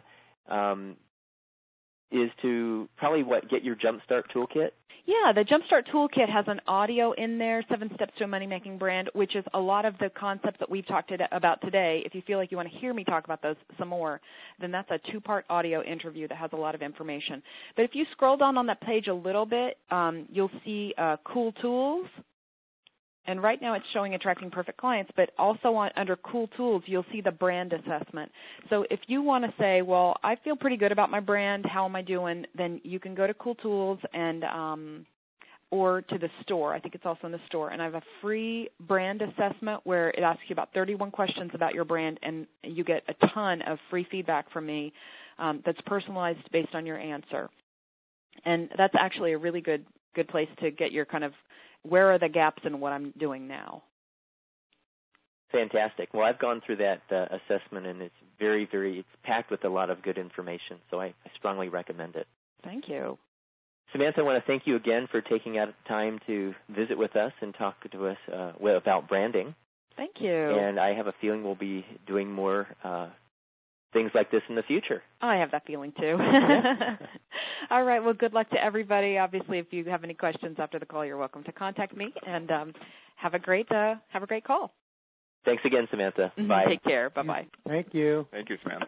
is to probably get your Jumpstart Toolkit. Yeah, the Jumpstart Toolkit has an audio in there, 7 Steps to a Money-Making Brand, which is a lot of the concepts that we've talked about today. If you feel like you want to hear me talk about those some more, then that's a 2-part audio interview that has a lot of information. But if you scroll down on that page a little bit, you'll see Cool Tools. And right now it's showing Attracting Perfect Clients, but also under Cool Tools, you'll see the brand assessment. So if you want to say, well, I feel pretty good about my brand, how am I doing, then you can go to Cool Tools and or to the store. I think it's also in the store. And I have a free brand assessment where it asks you about 31 questions about your brand, and you get a ton of free feedback from me that's personalized based on your answer. And that's actually a really good place to get your kind of where are the gaps in what I'm doing now. Fantastic. Well, I've gone through that assessment, and it's very, it's packed with a lot of good information, so I strongly recommend it. Thank you. Samantha, I want to thank you again for taking out time to visit with us and talk to us about branding. Thank you. And I have a feeling we'll be doing more things like this in the future. I have that feeling too. All right. Well, good luck to everybody. Obviously, if you have any questions after the call, you're welcome to contact me. And have a great call. Thanks again, Samantha. Bye. Take care. Bye-bye. Thank you. Thank you, Samantha.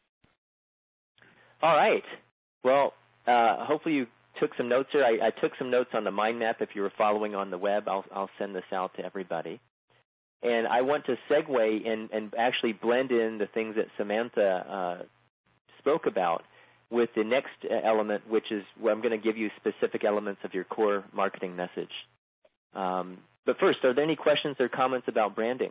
All right. Well, hopefully you took some notes here. I took some notes on the mind map. If you were following on the web, I'll send this out to everybody. And I want to segue and actually blend in the things that Samantha spoke about. with the next element, which is where I'm going to give you specific elements of your core marketing message. But first, are there any questions or comments about branding?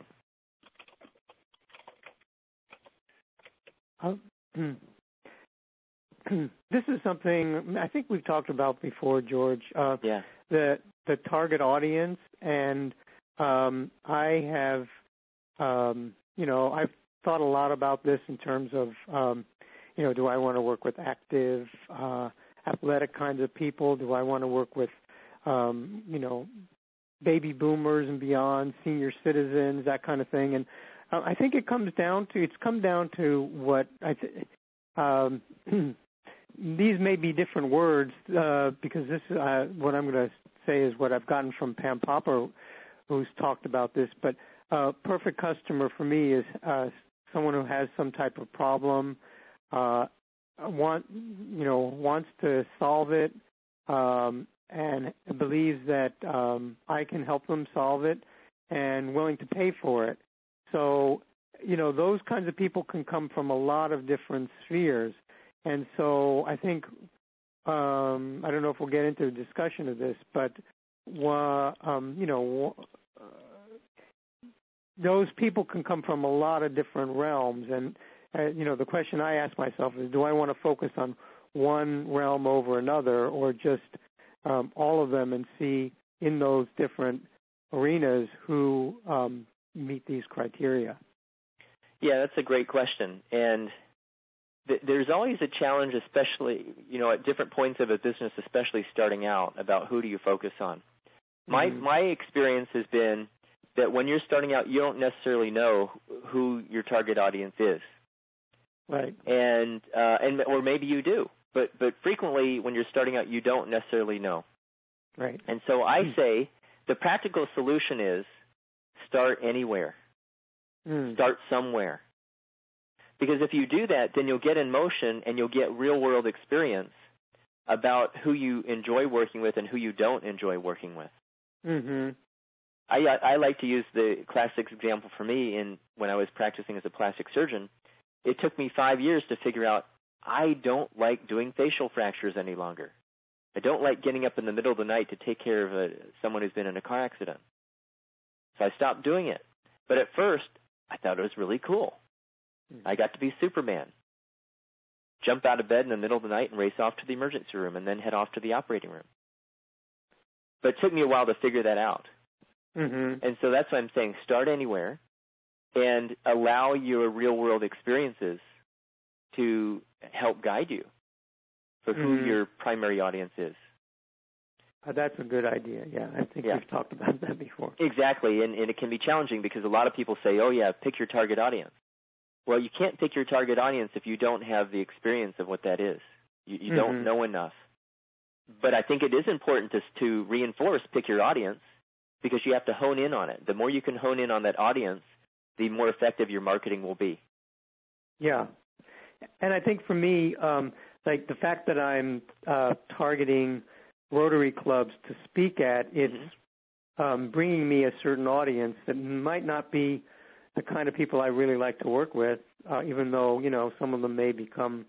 This is something I think we've talked about before, George. Yeah. The target audience, and I have, I've thought a lot about this in terms of, do I want to work with active, athletic kinds of people? Do I want to work with, baby boomers and beyond, senior citizens, that kind of thing? And I think it's come down to what these may be different words because this what I'm going to say is what I've gotten from Pam Popper, who's talked about this. But perfect customer for me is someone who has some type of problem, wants to solve it, and believes that I can help them solve it, and willing to pay for it. So, those kinds of people can come from a lot of different spheres. And so I think, I don't know if we'll get into a discussion of this, but, those people can come from a lot of different realms. And, the question I ask myself is, do I want to focus on one realm over another, or just all of them and see in those different arenas who meet these criteria? Yeah, that's a great question. And there's always a challenge, especially, at different points of a business, especially starting out, about who do you focus on. My experience has been that when you're starting out, you don't necessarily know who your target audience is. Right. And or maybe you do. But frequently when you're starting out, you don't necessarily know. Right. And so I say the practical solution is start anywhere. Start somewhere. Because if you do that, then you'll get in motion and you'll get real-world experience about who you enjoy working with and who you don't enjoy working with. Mm-hmm. I like to use the classic example for me when I was practicing as a plastic surgeon. It took me 5 years to figure out I don't like doing facial fractures any longer. I don't like getting up in the middle of the night to take care of someone who's been in a car accident. So I stopped doing it. But at first, I thought it was really cool. I got to be Superman. Jump out of bed in the middle of the night and race off to the emergency room and then head off to the operating room. But it took me a while to figure that out. Mm-hmm. And so that's why I'm saying start anywhere and allow your real-world experiences to help guide you for who your primary audience is. That's a good idea. Yeah, I think we've talked about that before. Exactly, and it can be challenging because a lot of people say, pick your target audience. Well, you can't pick your target audience if you don't have the experience of what that is. You don't know enough. But I think it is important to reinforce pick your audience because you have to hone in on it. The more you can hone in on that audience, the more effective your marketing will be. Yeah. And I think for me, like the fact that I'm targeting Rotary clubs to speak at, it's bringing me a certain audience that might not be the kind of people I really like to work with, even though, some of them may become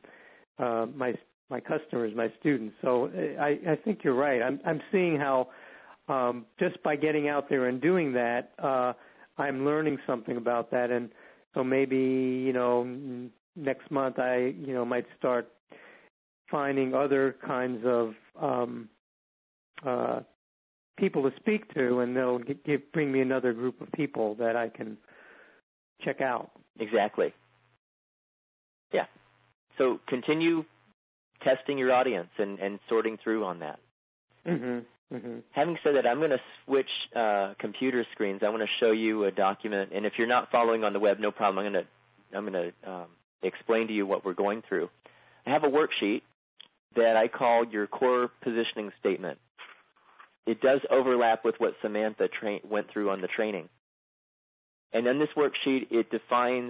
my customers, my students. So I think you're right. I'm seeing how just by getting out there and doing that, I'm learning something about that. And so maybe, next month I, might start finding other kinds of people to speak to, and they'll bring me another group of people that I can check out. Exactly. Yeah. So continue testing your audience and sorting through on that. Having said that, I'm going to switch computer screens. I want to show you a document, and if you're not following on the web, no problem. I'm going to explain to you what we're going through. I have a worksheet that I call your core positioning statement. It does overlap with what Samantha went through on the training. And in this worksheet, it defines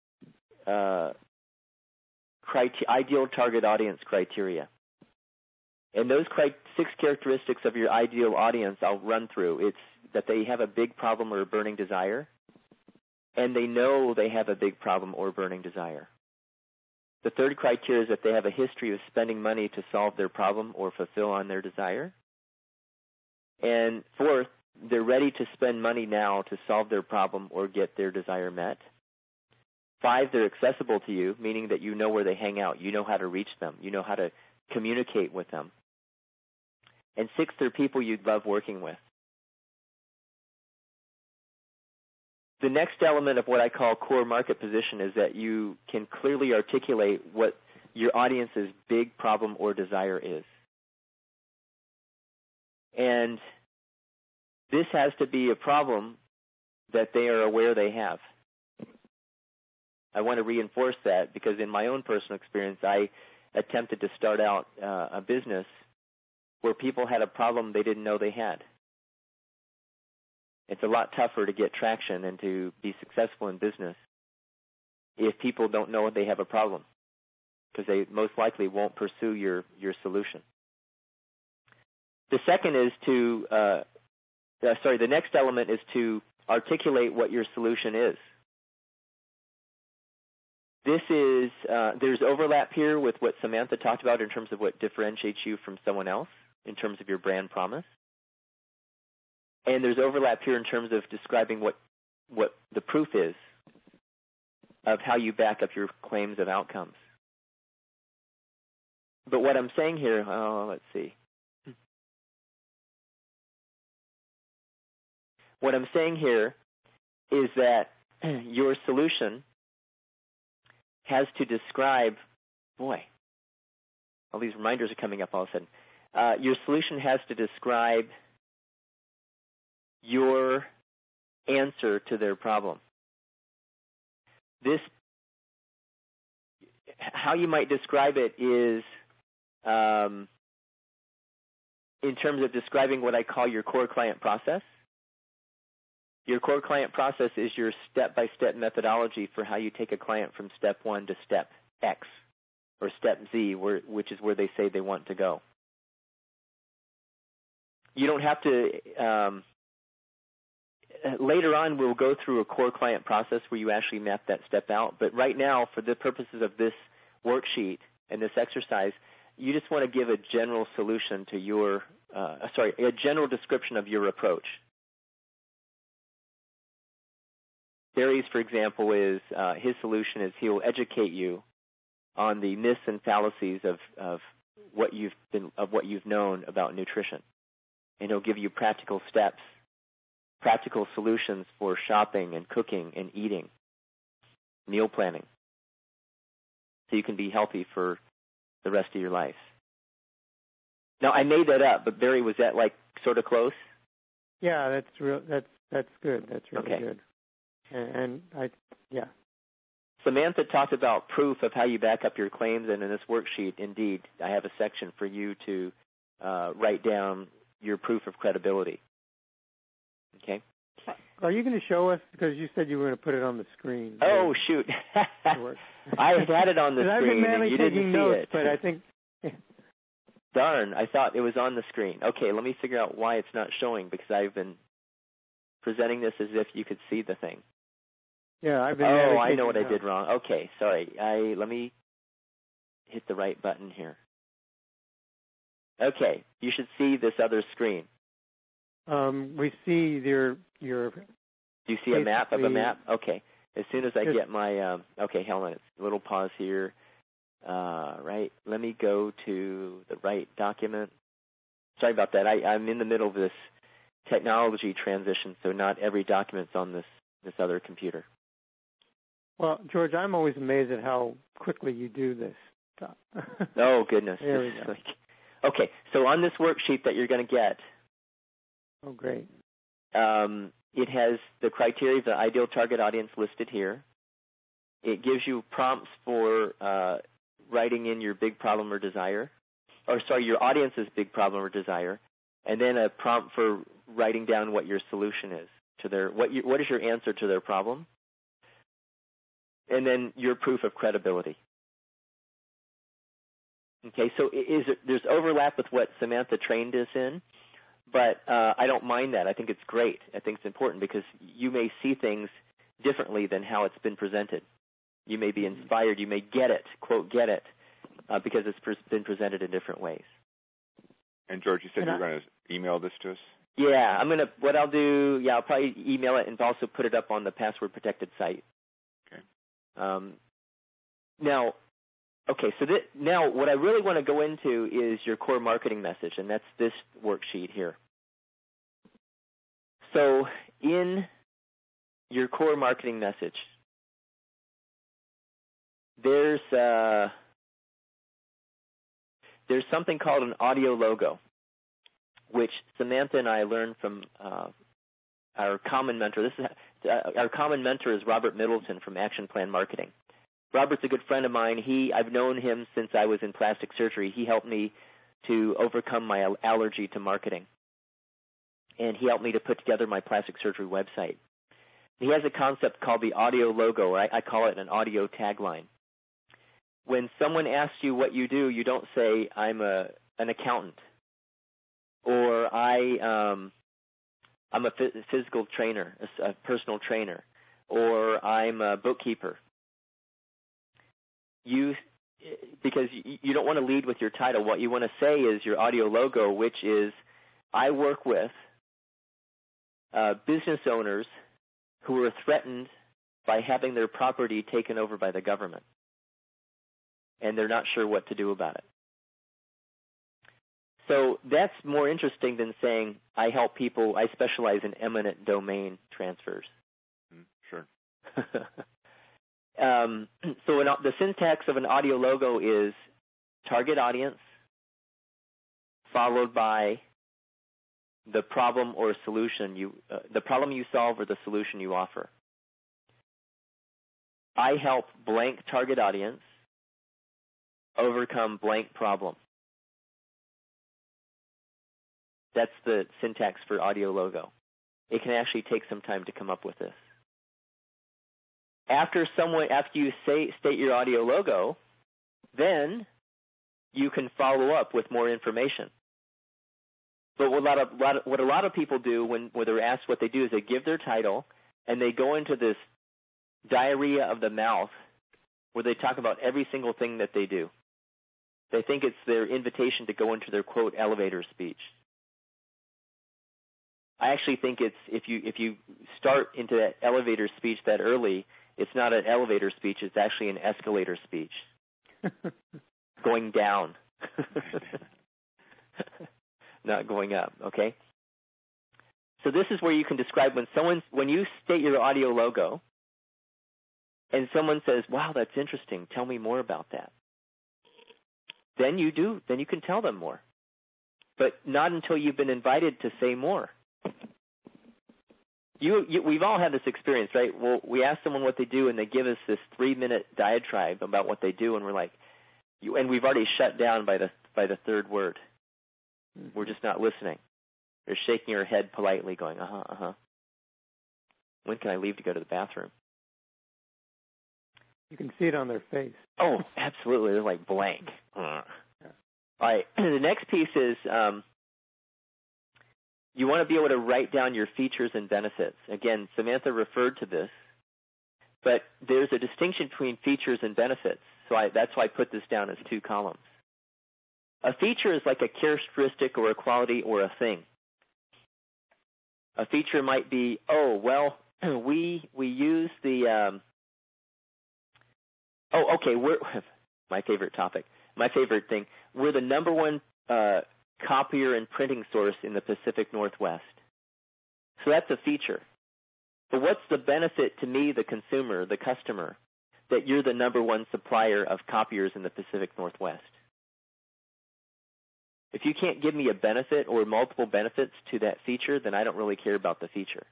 ideal target audience criteria. And those 6 characteristics of your ideal audience I'll run through. It's that they have a big problem or a burning desire, and they know they have a big problem or burning desire. The third criteria is that they have a history of spending money to solve their problem or fulfill on their desire. And fourth, they're ready to spend money now to solve their problem or get their desire met. 5, they're accessible to you, meaning that you know where they hang out. You know how to reach them. You know how to communicate with them. And 6, they're people you'd love working with. The next element of what I call core market position is that you can clearly articulate what your audience's big problem or desire is. And this has to be a problem that they are aware they have. I want to reinforce that because in my own personal experience, I attempted to start out a business where people had a problem they didn't know they had. It's a lot tougher to get traction and to be successful in business if people don't know they have a problem, because they most likely won't pursue your solution. The second is the next element is to articulate what your solution is. This is, there's overlap here with what Samantha talked about in terms of what differentiates you from someone else, in terms of your brand promise. And there's overlap here in terms of describing what the proof is of how you back up your claims of outcomes. But what I'm saying here, let's see. What I'm saying here is that your solution has to describe, all these reminders are coming up all of a sudden. Your solution has to describe your answer to their problem. How you might describe it is in terms of describing what I call your core client process. Your core client process is your step-by-step methodology for how you take a client from step 1 to step X, or step Z, which is where they say they want to go. You don't have to... later on, we'll go through a core client process where you actually map that step out. But right now, for the purposes of this worksheet and this exercise, you just want to give a general solution to a general description of your approach. Barry's, for example, is his solution is he will educate you on the myths and fallacies of what you've known about nutrition, and he'll give you practical steps, practical solutions for shopping and cooking and eating, meal planning, so you can be healthy for the rest of your life. Now, I made that up, but Barry, was that like sort of close? Yeah, that's good. That's really okay. Good. Yeah. Samantha talked about proof of how you back up your claims, and in this worksheet, indeed, I have a section for you to write down your proof of credibility. Okay. Are you going to show us? Because you said you were going to put it on the screen. Oh, shoot. I had it on the screen, and you didn't see notes, it. But I think... Darn, I thought it was on the screen. Okay, let me figure out why it's not showing, because I've been presenting this as if you could see the thing. Yeah, I've been... Oh, I know what I did wrong. Okay, sorry. Let me hit the right button here. Okay, you should see this other screen. We see your... Do you see a map of a map? Okay. As soon as I get my... okay, hold on. It's a little pause here. Right. Let me go to the right document. Sorry about that. I'm in the middle of this technology transition, so not every document's on this other computer. Well, George, I'm always amazed at how quickly you do this stuff. Oh, goodness. There we go. Okay, so on this worksheet that you're going to get... Oh, great. It has the criteria of the ideal target audience listed here. It gives you prompts for writing in your big problem or desire, your audience's big problem or desire, and then a prompt for writing down what your solution is to their what is your answer to their problem, and then your proof of credibility. Okay, so there's overlap with what Samantha trained us in, but I don't mind that. I think it's great. I think it's important because you may see things differently than how it's been presented. You may be inspired. You may get it, quote, get it, because it's been presented in different ways. And George, you said you were going to email this to us? Yeah, I'll probably email it and also put it up on the password-protected site. Okay. Now what I really want to go into is your core marketing message, and that's this worksheet here. So in your core marketing message, there's something called an audio logo, which Samantha and I learned from our common mentor. Our common mentor is Robert Middleton from Action Plan Marketing. Robert's a good friend of mine. I've known him since I was in plastic surgery. He helped me to overcome my allergy to marketing, and he helped me to put together my plastic surgery website. He has a concept called the audio logo, or I call it an audio tagline. When someone asks you what you do, you don't say, I'm an accountant, or I'm a physical trainer, a personal trainer, or I'm a bookkeeper. Because you don't want to lead with your title. What you want to say is your audio logo, which is, I work with business owners who are threatened by having their property taken over by the government, and they're not sure what to do about it. So that's more interesting than saying, I help people, I specialize in eminent domain transfers. Sure. So the syntax of an audio logo is target audience, followed by the problem or solution the problem you solve or the solution you offer. I help blank target audience overcome blank problem. That's the syntax for audio logo. It can actually take some time to come up with this. After you state your audio logo, then you can follow up with more information. But what a lot of people do when they're asked what they do is they give their title and they go into this diarrhea of the mouth where they talk about every single thing that they do. They think it's their invitation to go into their, quote, elevator speech. I actually think it's if you start into that elevator speech that early, it's not an elevator speech, it's actually an escalator speech. Going down. Not going up, okay? So this is where you can describe when you state your audio logo and someone says, wow, that's interesting, tell me more about that. Then you can tell them more. But not until you've been invited to say more. We've all had this experience, right? Well, we ask someone what they do, and they give us this 3-minute diatribe about what they do, and we're like, and we've already shut down by the third word. Mm-hmm. We're just not listening. They're shaking her head politely, going, When can I leave to go to the bathroom? You can see it on their face. Oh, absolutely. They're like blank. Yeah. All right. The next piece is you want to be able to write down your features and benefits. Again, Samantha referred to this, but there's a distinction between features and benefits. So that's why I put this down as 2 columns. A feature is like a characteristic or a quality or a thing. A feature might be, we use the we're my favorite topic. My favorite thing. We're the number one copier and printing source in the Pacific Northwest. So that's a feature. But what's the benefit to me, the consumer, the customer, that you're the number one supplier of copiers in the Pacific Northwest? If you can't give me a benefit or multiple benefits to that feature, then I don't really care about the feature.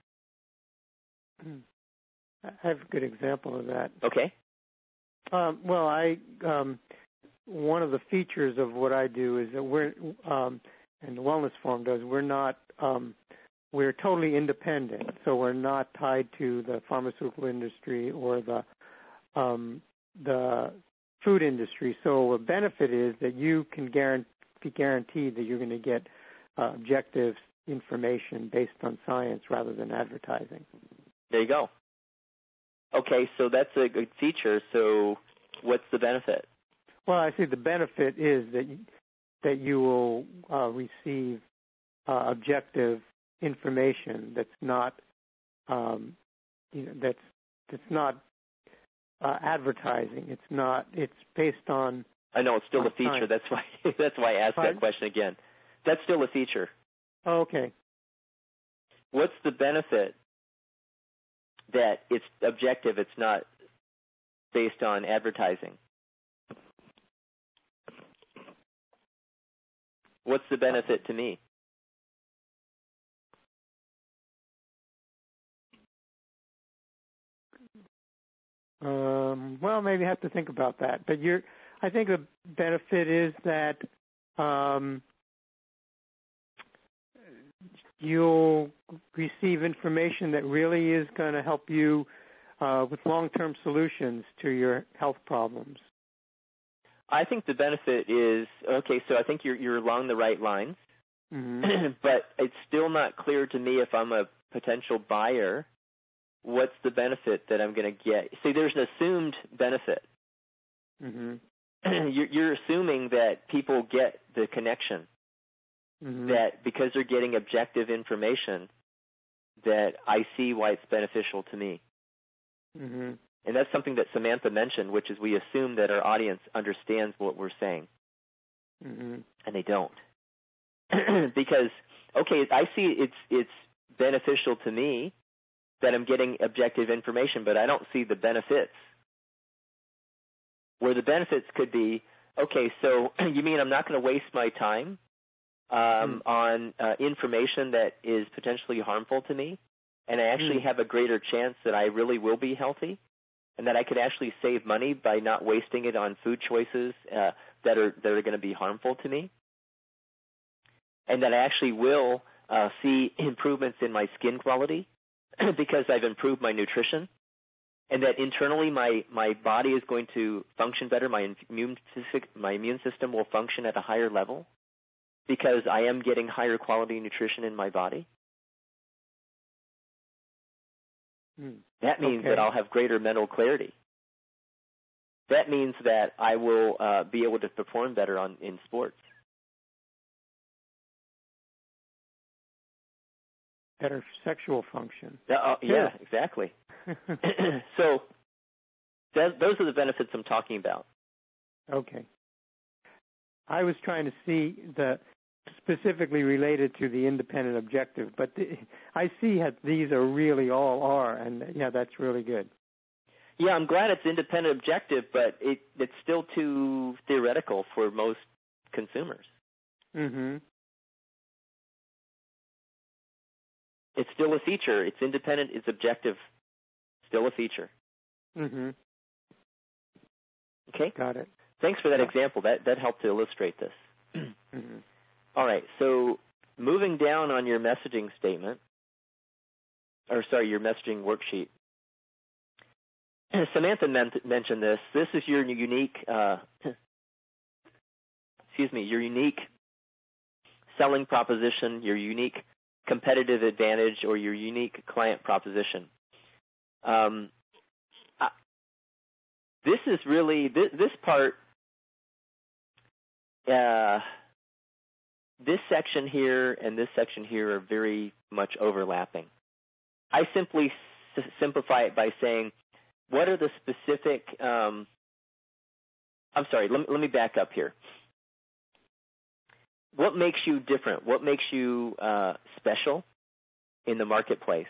I have a good example of that. Okay. One of the features of what I do is that we're, and the Wellness Forum does, we're totally independent. So we're not tied to the pharmaceutical industry or the food industry. So a benefit is that you can be guaranteed that you're going to get objective information based on science rather than advertising. There you go. Okay, so that's a good feature. So what's the benefit? Well, I see the benefit is that you will receive objective information that's not that's not advertising. It's based on. I know it's still a feature. Time. That's why I asked Pardon? that question again. That's still a feature. Oh, okay. What's the benefit that it's objective? It's not based on advertising. What's the benefit to me? Well, maybe I have to think about that. But I think the benefit is that you'll receive information that really is going to help you with long-term solutions to your health problems. I think the benefit is, okay, so I think you're along the right lines, but it's still not clear to me if I'm a potential buyer, what's the benefit that I'm going to get? See, there's an assumed benefit. You're assuming that people get the connection, that because they're getting objective information, that I see why it's beneficial to me. And that's something that Samantha mentioned, which is we assume that our audience understands what we're saying. And they don't. Because, okay, I see it's beneficial to me that I'm getting objective information, but I don't see the benefits. Where the benefits could be, okay, so you mean I'm not going to waste my time on information that is potentially harmful to me, and I actually have a greater chance that I really will be healthy, and that I could actually save money by not wasting it on food choices that are going to be harmful to me, and that I actually will see improvements in my skin quality because I've improved my nutrition, and that internally my body is going to function better, my immune system will function at a higher level because I am getting higher quality nutrition in my body. That means that I'll have greater mental clarity. That means that I will be able to perform better in sports. Better sexual function. Yeah, exactly. So those are the benefits I'm talking about. Okay. I was trying to see specifically related to the independent objective, but I see that these are really all are, and yeah, that's really good. Yeah, I'm glad it's independent objective, but it's still too theoretical for most consumers. It's still a feature. It's independent. It's objective. Still a feature. Okay. Got it. Thanks for that example. That helped to illustrate this. All right. So moving down on your messaging statement, your messaging worksheet. Samantha mentioned this. This is your unique, your unique selling proposition, your unique competitive advantage, or your unique client proposition. This is really this part. This section here and this section here are very much overlapping. I simply simplify it by saying, what are the specific, let me back up here. What makes you different? What makes you special in the marketplace?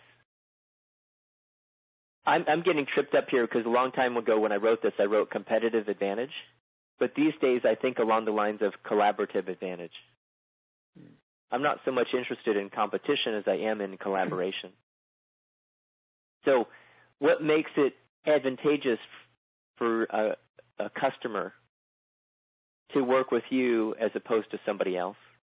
I'm getting tripped up here because a long time ago when I wrote this, I wrote competitive advantage. But these days I think along the lines of collaborative advantage. I'm not so much interested in competition as I am in collaboration. So what makes it advantageous for a customer to work with you as opposed to somebody else?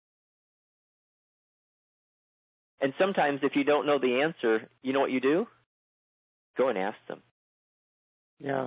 And sometimes if you don't know the answer, you know what you do? Go and ask them. Yeah.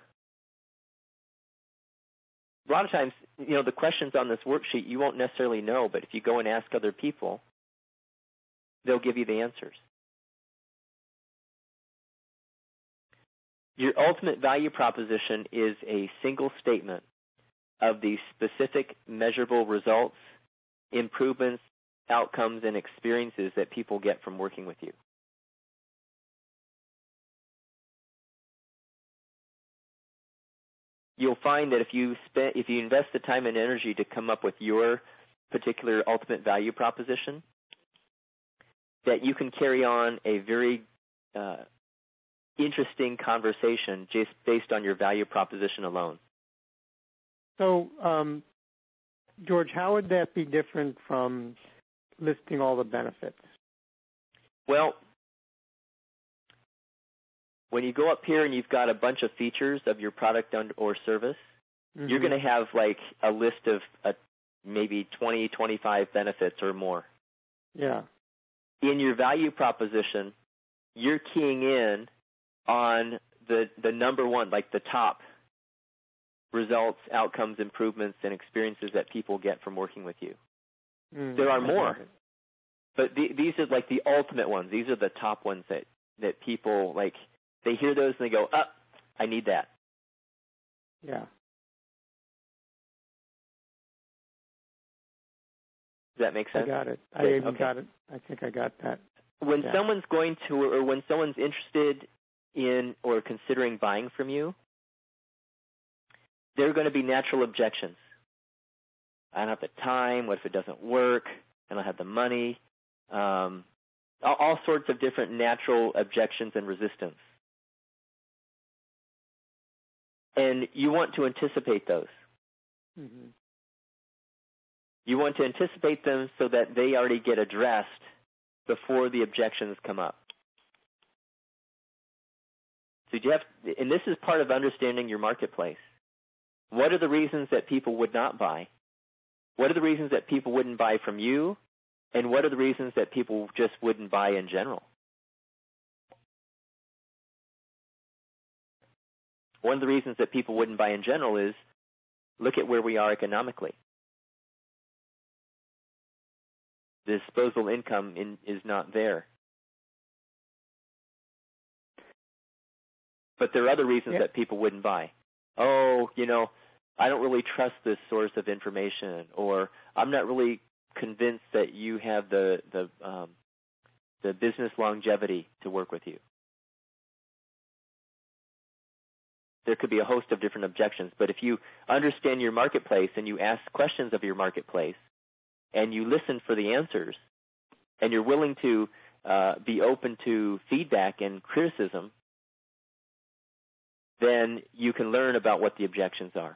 A lot of times, the questions on this worksheet you won't necessarily know, but if you go and ask other people, they'll give you the answers. Your ultimate value proposition is a single statement of the specific measurable results, improvements, outcomes, and experiences that people get from working with you. You'll find that if you invest the time and energy to come up with your particular ultimate value proposition, that you can carry on a very interesting conversation just based on your value proposition alone. So, George, how would that be different from listing all the benefits? Well, when you go up here and you've got a bunch of features of your product or service, you're going to have like a list of maybe 20, 25 benefits or more. Yeah. In your value proposition, you're keying in on the number one, like the top results, outcomes, improvements, and experiences that people get from working with you. There are more, but these are like the ultimate ones. These are the top ones that people like. They hear those and they go, I need that. Yeah. Does that make sense? I got it. Got it. I think I got that. When someone's going to, or when someone's interested in or considering buying from you, there are going to be natural objections. I don't have the time. What if it doesn't work? I don't have the money. All sorts of different natural objections and resistance. And you want to anticipate those. Mm-hmm. You want to anticipate them so that they already get addressed before the objections come up. So and this is part of understanding your marketplace. What are the reasons that people would not buy? What are the reasons that people wouldn't buy from you? And what are the reasons that people just wouldn't buy in general? One of the reasons that people wouldn't buy in general is look at where we are economically. The disposable income is not there. But there are other reasons that people wouldn't buy. Oh, I don't really trust this source of information, or I'm not really convinced that you have the business longevity to work with you. There could be a host of different objections, but if you understand your marketplace and you ask questions of your marketplace and you listen for the answers and you're willing to be open to feedback and criticism, then you can learn about what the objections are.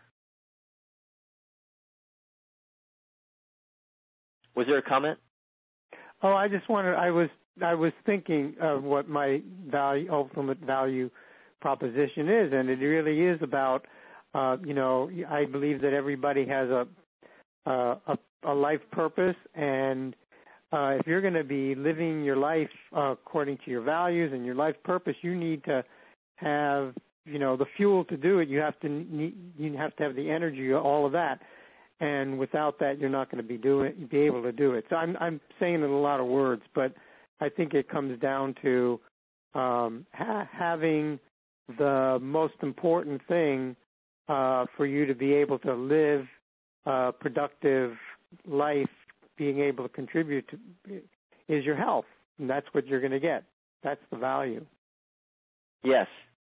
Was there a comment? Oh, I just wanted. I was thinking of what my ultimate value proposition is, and it really is about. I believe that everybody has a life purpose, and if you're going to be living your life according to your values and your life purpose, you need to have the fuel to do it. You have to have the energy, all of that. And without that, you're not going to be able to do it. So I'm saying it in a lot of words, but I think it comes down to having the most important thing for you to be able to live a productive life, being able to contribute to, is your health. And that's what you're going to get. That's the value. Yes.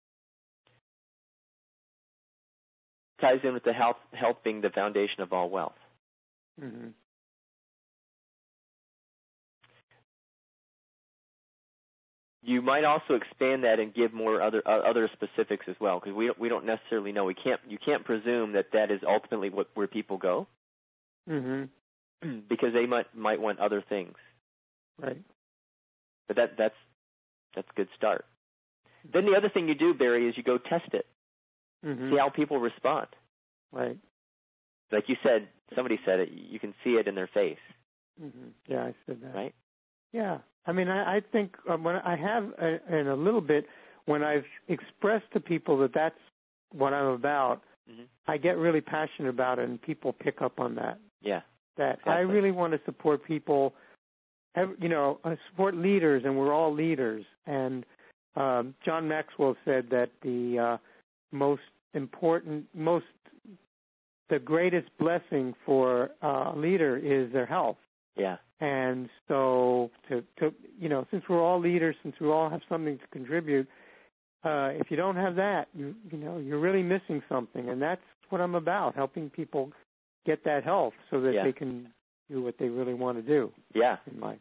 Ties in with the health being the foundation of all wealth. Mm-hmm. You might also expand that and give more other specifics as well, because we don't necessarily know. You can't presume that is ultimately where people go, mm-hmm. because they might want other things. Right. But that's a good start. Then the other thing you do, Barry, is you go test it. Mm-hmm. See how people respond. Right. Like you said, somebody said it, you can see it in their face. Mm-hmm. Yeah, I said that. Right? Yeah. I mean, I think when I have, in a little bit, when I've expressed to people that that's what I'm about, mm-hmm. I get really passionate about it, and people pick up on that. Yeah. That exactly. I really want to support people, support leaders, and we're all leaders. And John Maxwell said that the the greatest blessing for a leader is their health. Yeah. And so, since we're all leaders, since we all have something to contribute, if you don't have that, you're really missing something. And that's what I'm about, helping people get that health so that they can do what they really want to do. Yeah. In life.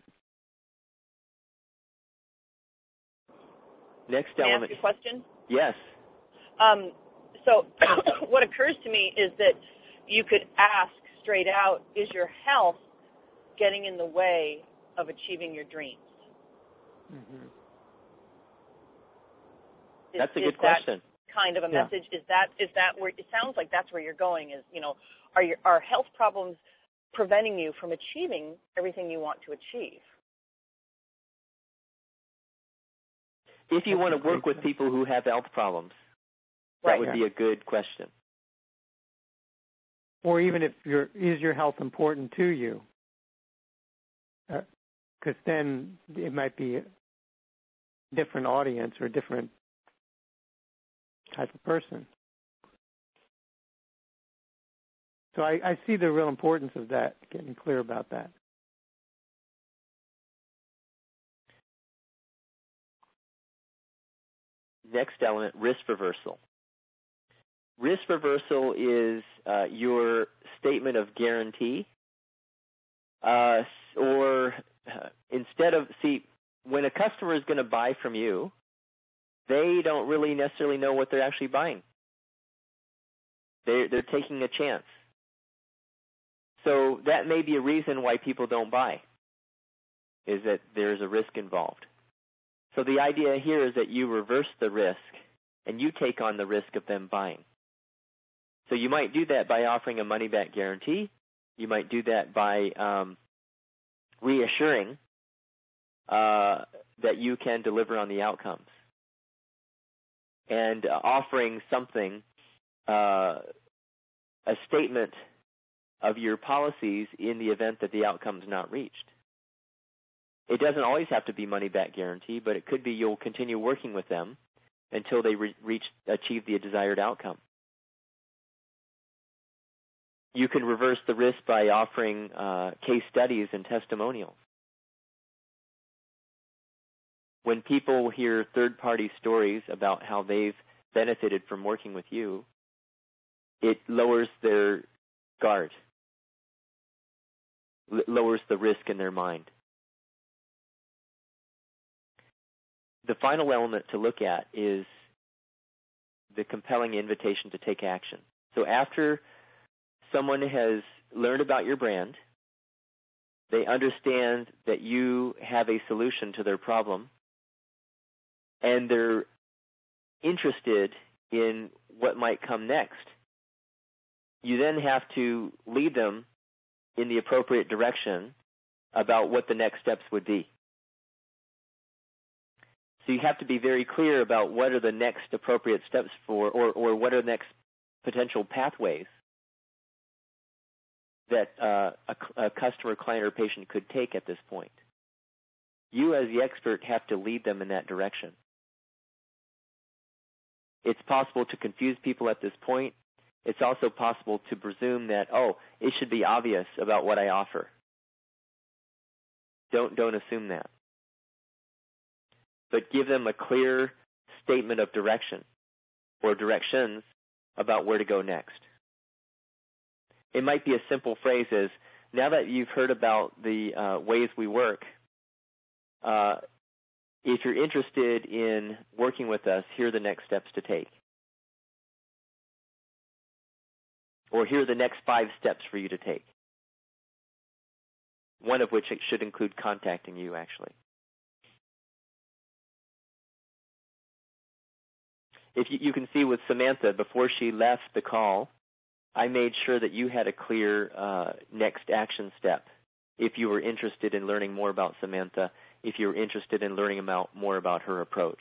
Next May element. I ask you a question? Yes. So what occurs to me is that you could ask straight out, is your health getting in the way of achieving your dreams? Mm-hmm. That's a good question. Kind of a message. Is that where it sounds like that's where you're going? Is are health problems preventing you from achieving everything you want to achieve? If you want to work with people who have health problems, that would be a good question. Or even if is your health important to you? Because then it might be a different audience or a different type of person. So I see the real importance of that, getting clear about that. Next element, risk reversal. Risk reversal is your statement of guarantee, or instead of, when a customer is going to buy from you, they don't really necessarily know what they're actually buying. They're taking a chance. So that may be a reason why people don't buy, is that there's a risk involved. So the idea here is that you reverse the risk and you take on the risk of them buying. So you might do that by offering a money-back guarantee. You might do that by reassuring that you can deliver on the outcomes, and offering something, a statement of your policies in the event that the outcome is not reached. It doesn't always have to be money-back guarantee, but it could be you'll continue working with them until they achieve the desired outcome. You can reverse the risk by offering case studies and testimonials. When people hear third-party stories about how they've benefited from working with you, it lowers their guard, lowers the risk in their mind. The final element to look at is the compelling invitation to take action. So after someone has learned about your brand, they understand that you have a solution to their problem, and they're interested in what might come next, you then have to lead them in the appropriate direction about what the next steps would be. So you have to be very clear about what are the next appropriate steps for, or what are the next potential pathways that a customer, client, or patient could take at this point. You as the expert have to lead them in that direction. It's possible to confuse people at this point. It's also possible to presume that, it should be obvious about what I offer. Don't assume that. But give them a clear statement of direction or directions about where to go next. It might be a simple phrase as, now that you've heard about the ways we work, if you're interested in working with us, here are the next steps to take. Or here are the next 5 steps for you to take. One of which should include contacting you, actually. If you can see with Samantha, before she left the call, I made sure that you had a clear next action step if you were interested in learning more about Samantha, if you were interested in learning more about her approach.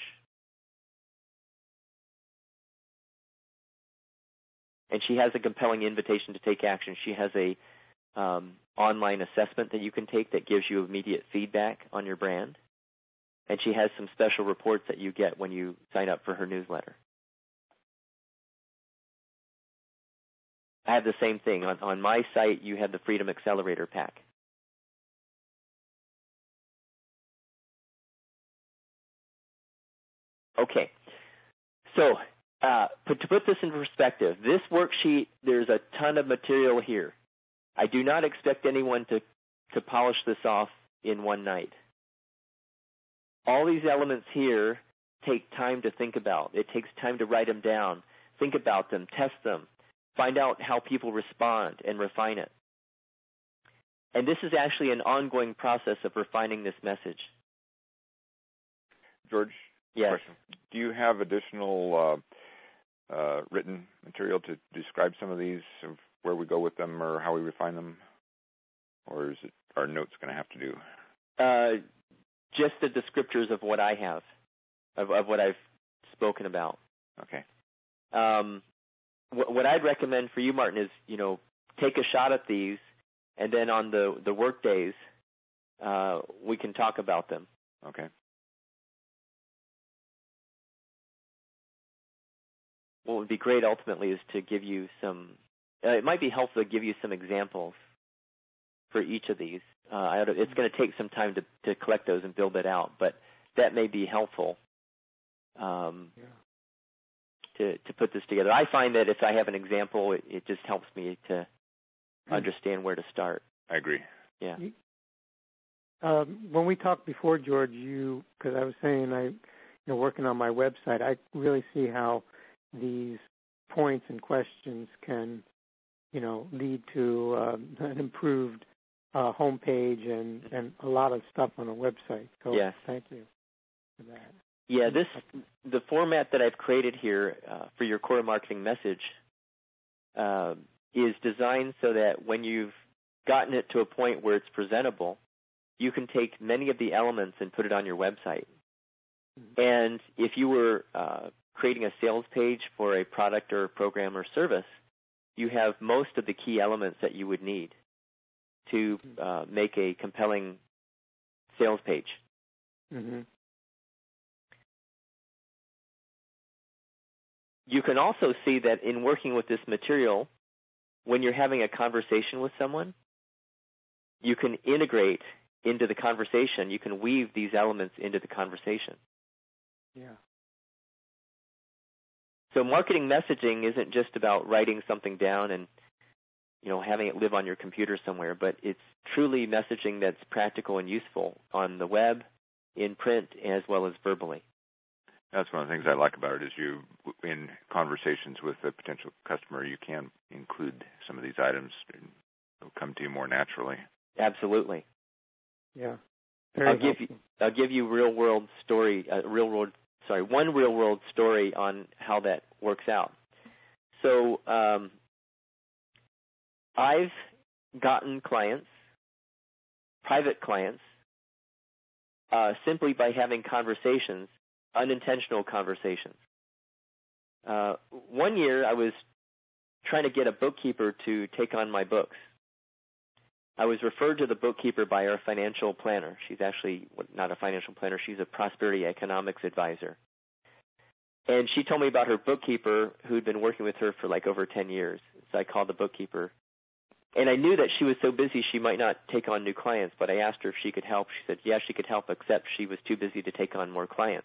And she has a compelling invitation to take action. She has a online assessment that you can take that gives you immediate feedback on your brand. and she has some special reports that you get when you sign up for her newsletter. I have the same thing. On my site, you have the Freedom Accelerator Pack. Okay. So to put this in perspective, this worksheet, there's a ton of material here. I do not expect anyone to polish this off in one night. All these elements here take time to think about. It takes time to write them down, think about them, test them, find out how people respond, and refine it. And this is actually an ongoing process of refining this message. George, yes. Question. Do you have additional written material to describe some of these, of where we go with them or how we refine them? Or is it our notes going to have to do? Just the descriptors of what I have, of what I've spoken about. Okay. What I'd recommend for you, Martin, is, take a shot at these, and then on the work days, we can talk about them. Okay. What would be great ultimately is to give you some, it might be helpful to give you some examples for each of these. It's going to take some time to collect those and build it out, but that may be helpful to put this together. I find that if I have an example, it just helps me to understand where to start. I agree. Yeah. When we talked before, George, because I was saying working on my website, I really see how these points and questions can, lead to an improved homepage and a lot of stuff on a website. So yes. Thank you for that. Yeah, the format that I've created here for your core marketing message is designed so that when you've gotten it to a point where it's presentable, you can take many of the elements and put it on your website. Mm-hmm. And if you were creating a sales page for a product or program or service, you have most of the key elements that you would need to make a compelling sales page. Mm-hmm. You can also see that in working with this material, when you're having a conversation with someone, you can integrate into the conversation. You can weave these elements into the conversation. Yeah. So marketing messaging isn't just about writing something down and having it live on your computer somewhere, but it's truly messaging that's practical and useful on the web, in print, as well as verbally. That's one of the things I like about it is in conversations with a potential customer, you can include some of these items and they'll come to you more naturally. Absolutely. Yeah. I'll give you one real world story on how that works out. So I've gotten clients, private clients, simply by having conversations, unintentional conversations. One year I was trying to get a bookkeeper to take on my books. I was referred to the bookkeeper by our financial planner. She's actually not a financial planner. She's a prosperity economics advisor. And she told me about her bookkeeper who'd been working with her for over 10 years. So I called the bookkeeper. And I knew that she was so busy she might not take on new clients, but I asked her if she could help. She said, yeah, she could help, except she was too busy to take on more clients.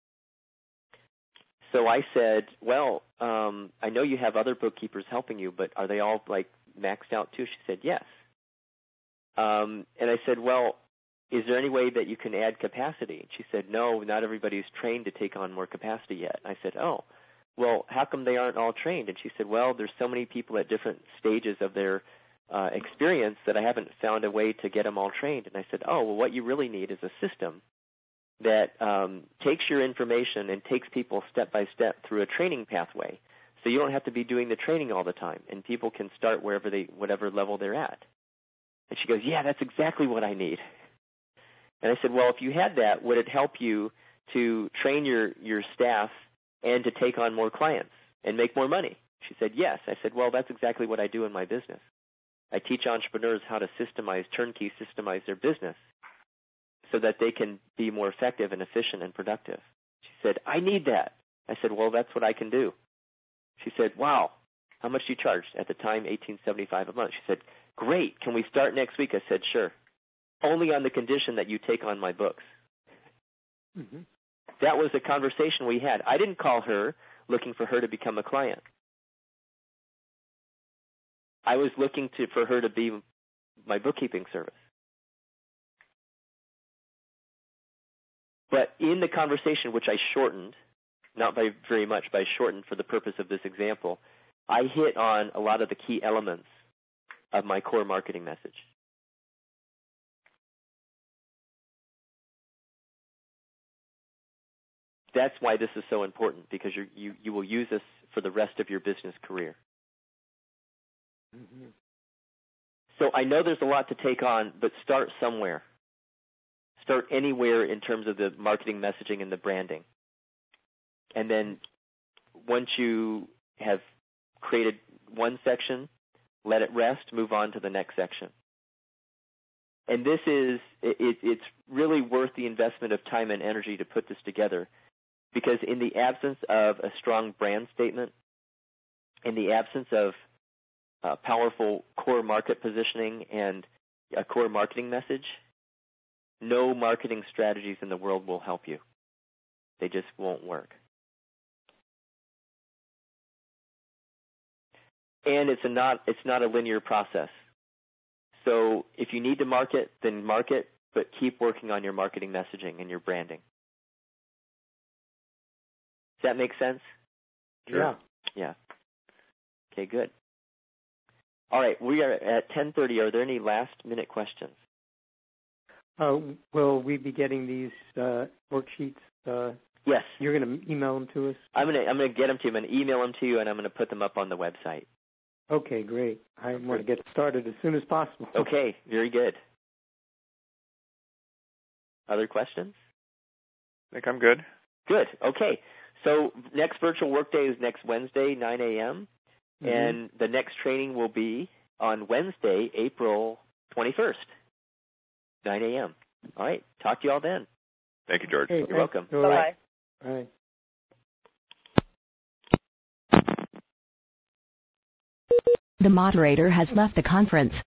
So I said, well, I know you have other bookkeepers helping you, but are they all maxed out too? She said, yes. And I said, well, is there any way that you can add capacity? And she said, no, not everybody's trained to take on more capacity yet. I said, oh, well, how come they aren't all trained? And she said, well, there's so many people at different stages of their experience that I haven't found a way to get them all trained. And I said, oh, well, what you really need is a system that takes your information and takes people step by step through a training pathway. So you don't have to be doing the training all the time, and people can start whatever level they're at. And she goes, yeah, that's exactly what I need. And I said, well, if you had that, would it help you to train your staff and to take on more clients and make more money? She said, yes. I said, well, that's exactly what I do in my business. I teach entrepreneurs how to turnkey systemize their business. so that they can be more effective and efficient and productive. She said, I need that. I said, well, that's what I can do. She said, wow, how much do you charge? At the time, $1,875 a month. She said, great, can we start next week? I said, sure. Only on the condition that you take on my books. Mm-hmm. That was the conversation we had. I didn't call her looking for her to become a client. I was looking for her to be my bookkeeping service. But in the conversation, which I shortened, not by very much, but I shortened for the purpose of this example, I hit on a lot of the key elements of my core marketing message. That's why this is so important, because you will use this for the rest of your business career. Mm-hmm. So I know there's a lot to take on, but start somewhere. Start anywhere in terms of the marketing messaging and the branding. And then once you have created one section, let it rest, move on to the next section. And this is, it's really worth the investment of time and energy to put this together, because in the absence of a strong brand statement, in the absence of powerful core market positioning and a core marketing message, no marketing strategies in the world will help you. They just won't work. And it's not a linear process. So if you need to market, then market, but keep working on your marketing messaging and your branding. Does that make sense? Sure. Yeah. Okay, good. All right, we are at 10:30. Are there any last-minute questions? Will we be getting these worksheets? Yes. You're going to email them to us? I'm going to get them to you. I'm going to email them to you, and I'm going to put them up on the website. Okay, great. I want to get started as soon as possible. Okay, very good. Other questions? I think I'm good. Good. Okay. So next virtual workday is next Wednesday, 9 a.m., mm-hmm. and the next training will be on Wednesday, April 21st, 9 a.m. All right. Talk to you all then. Thank you, George. You're welcome. Bye-bye. Bye. The moderator has left the conference.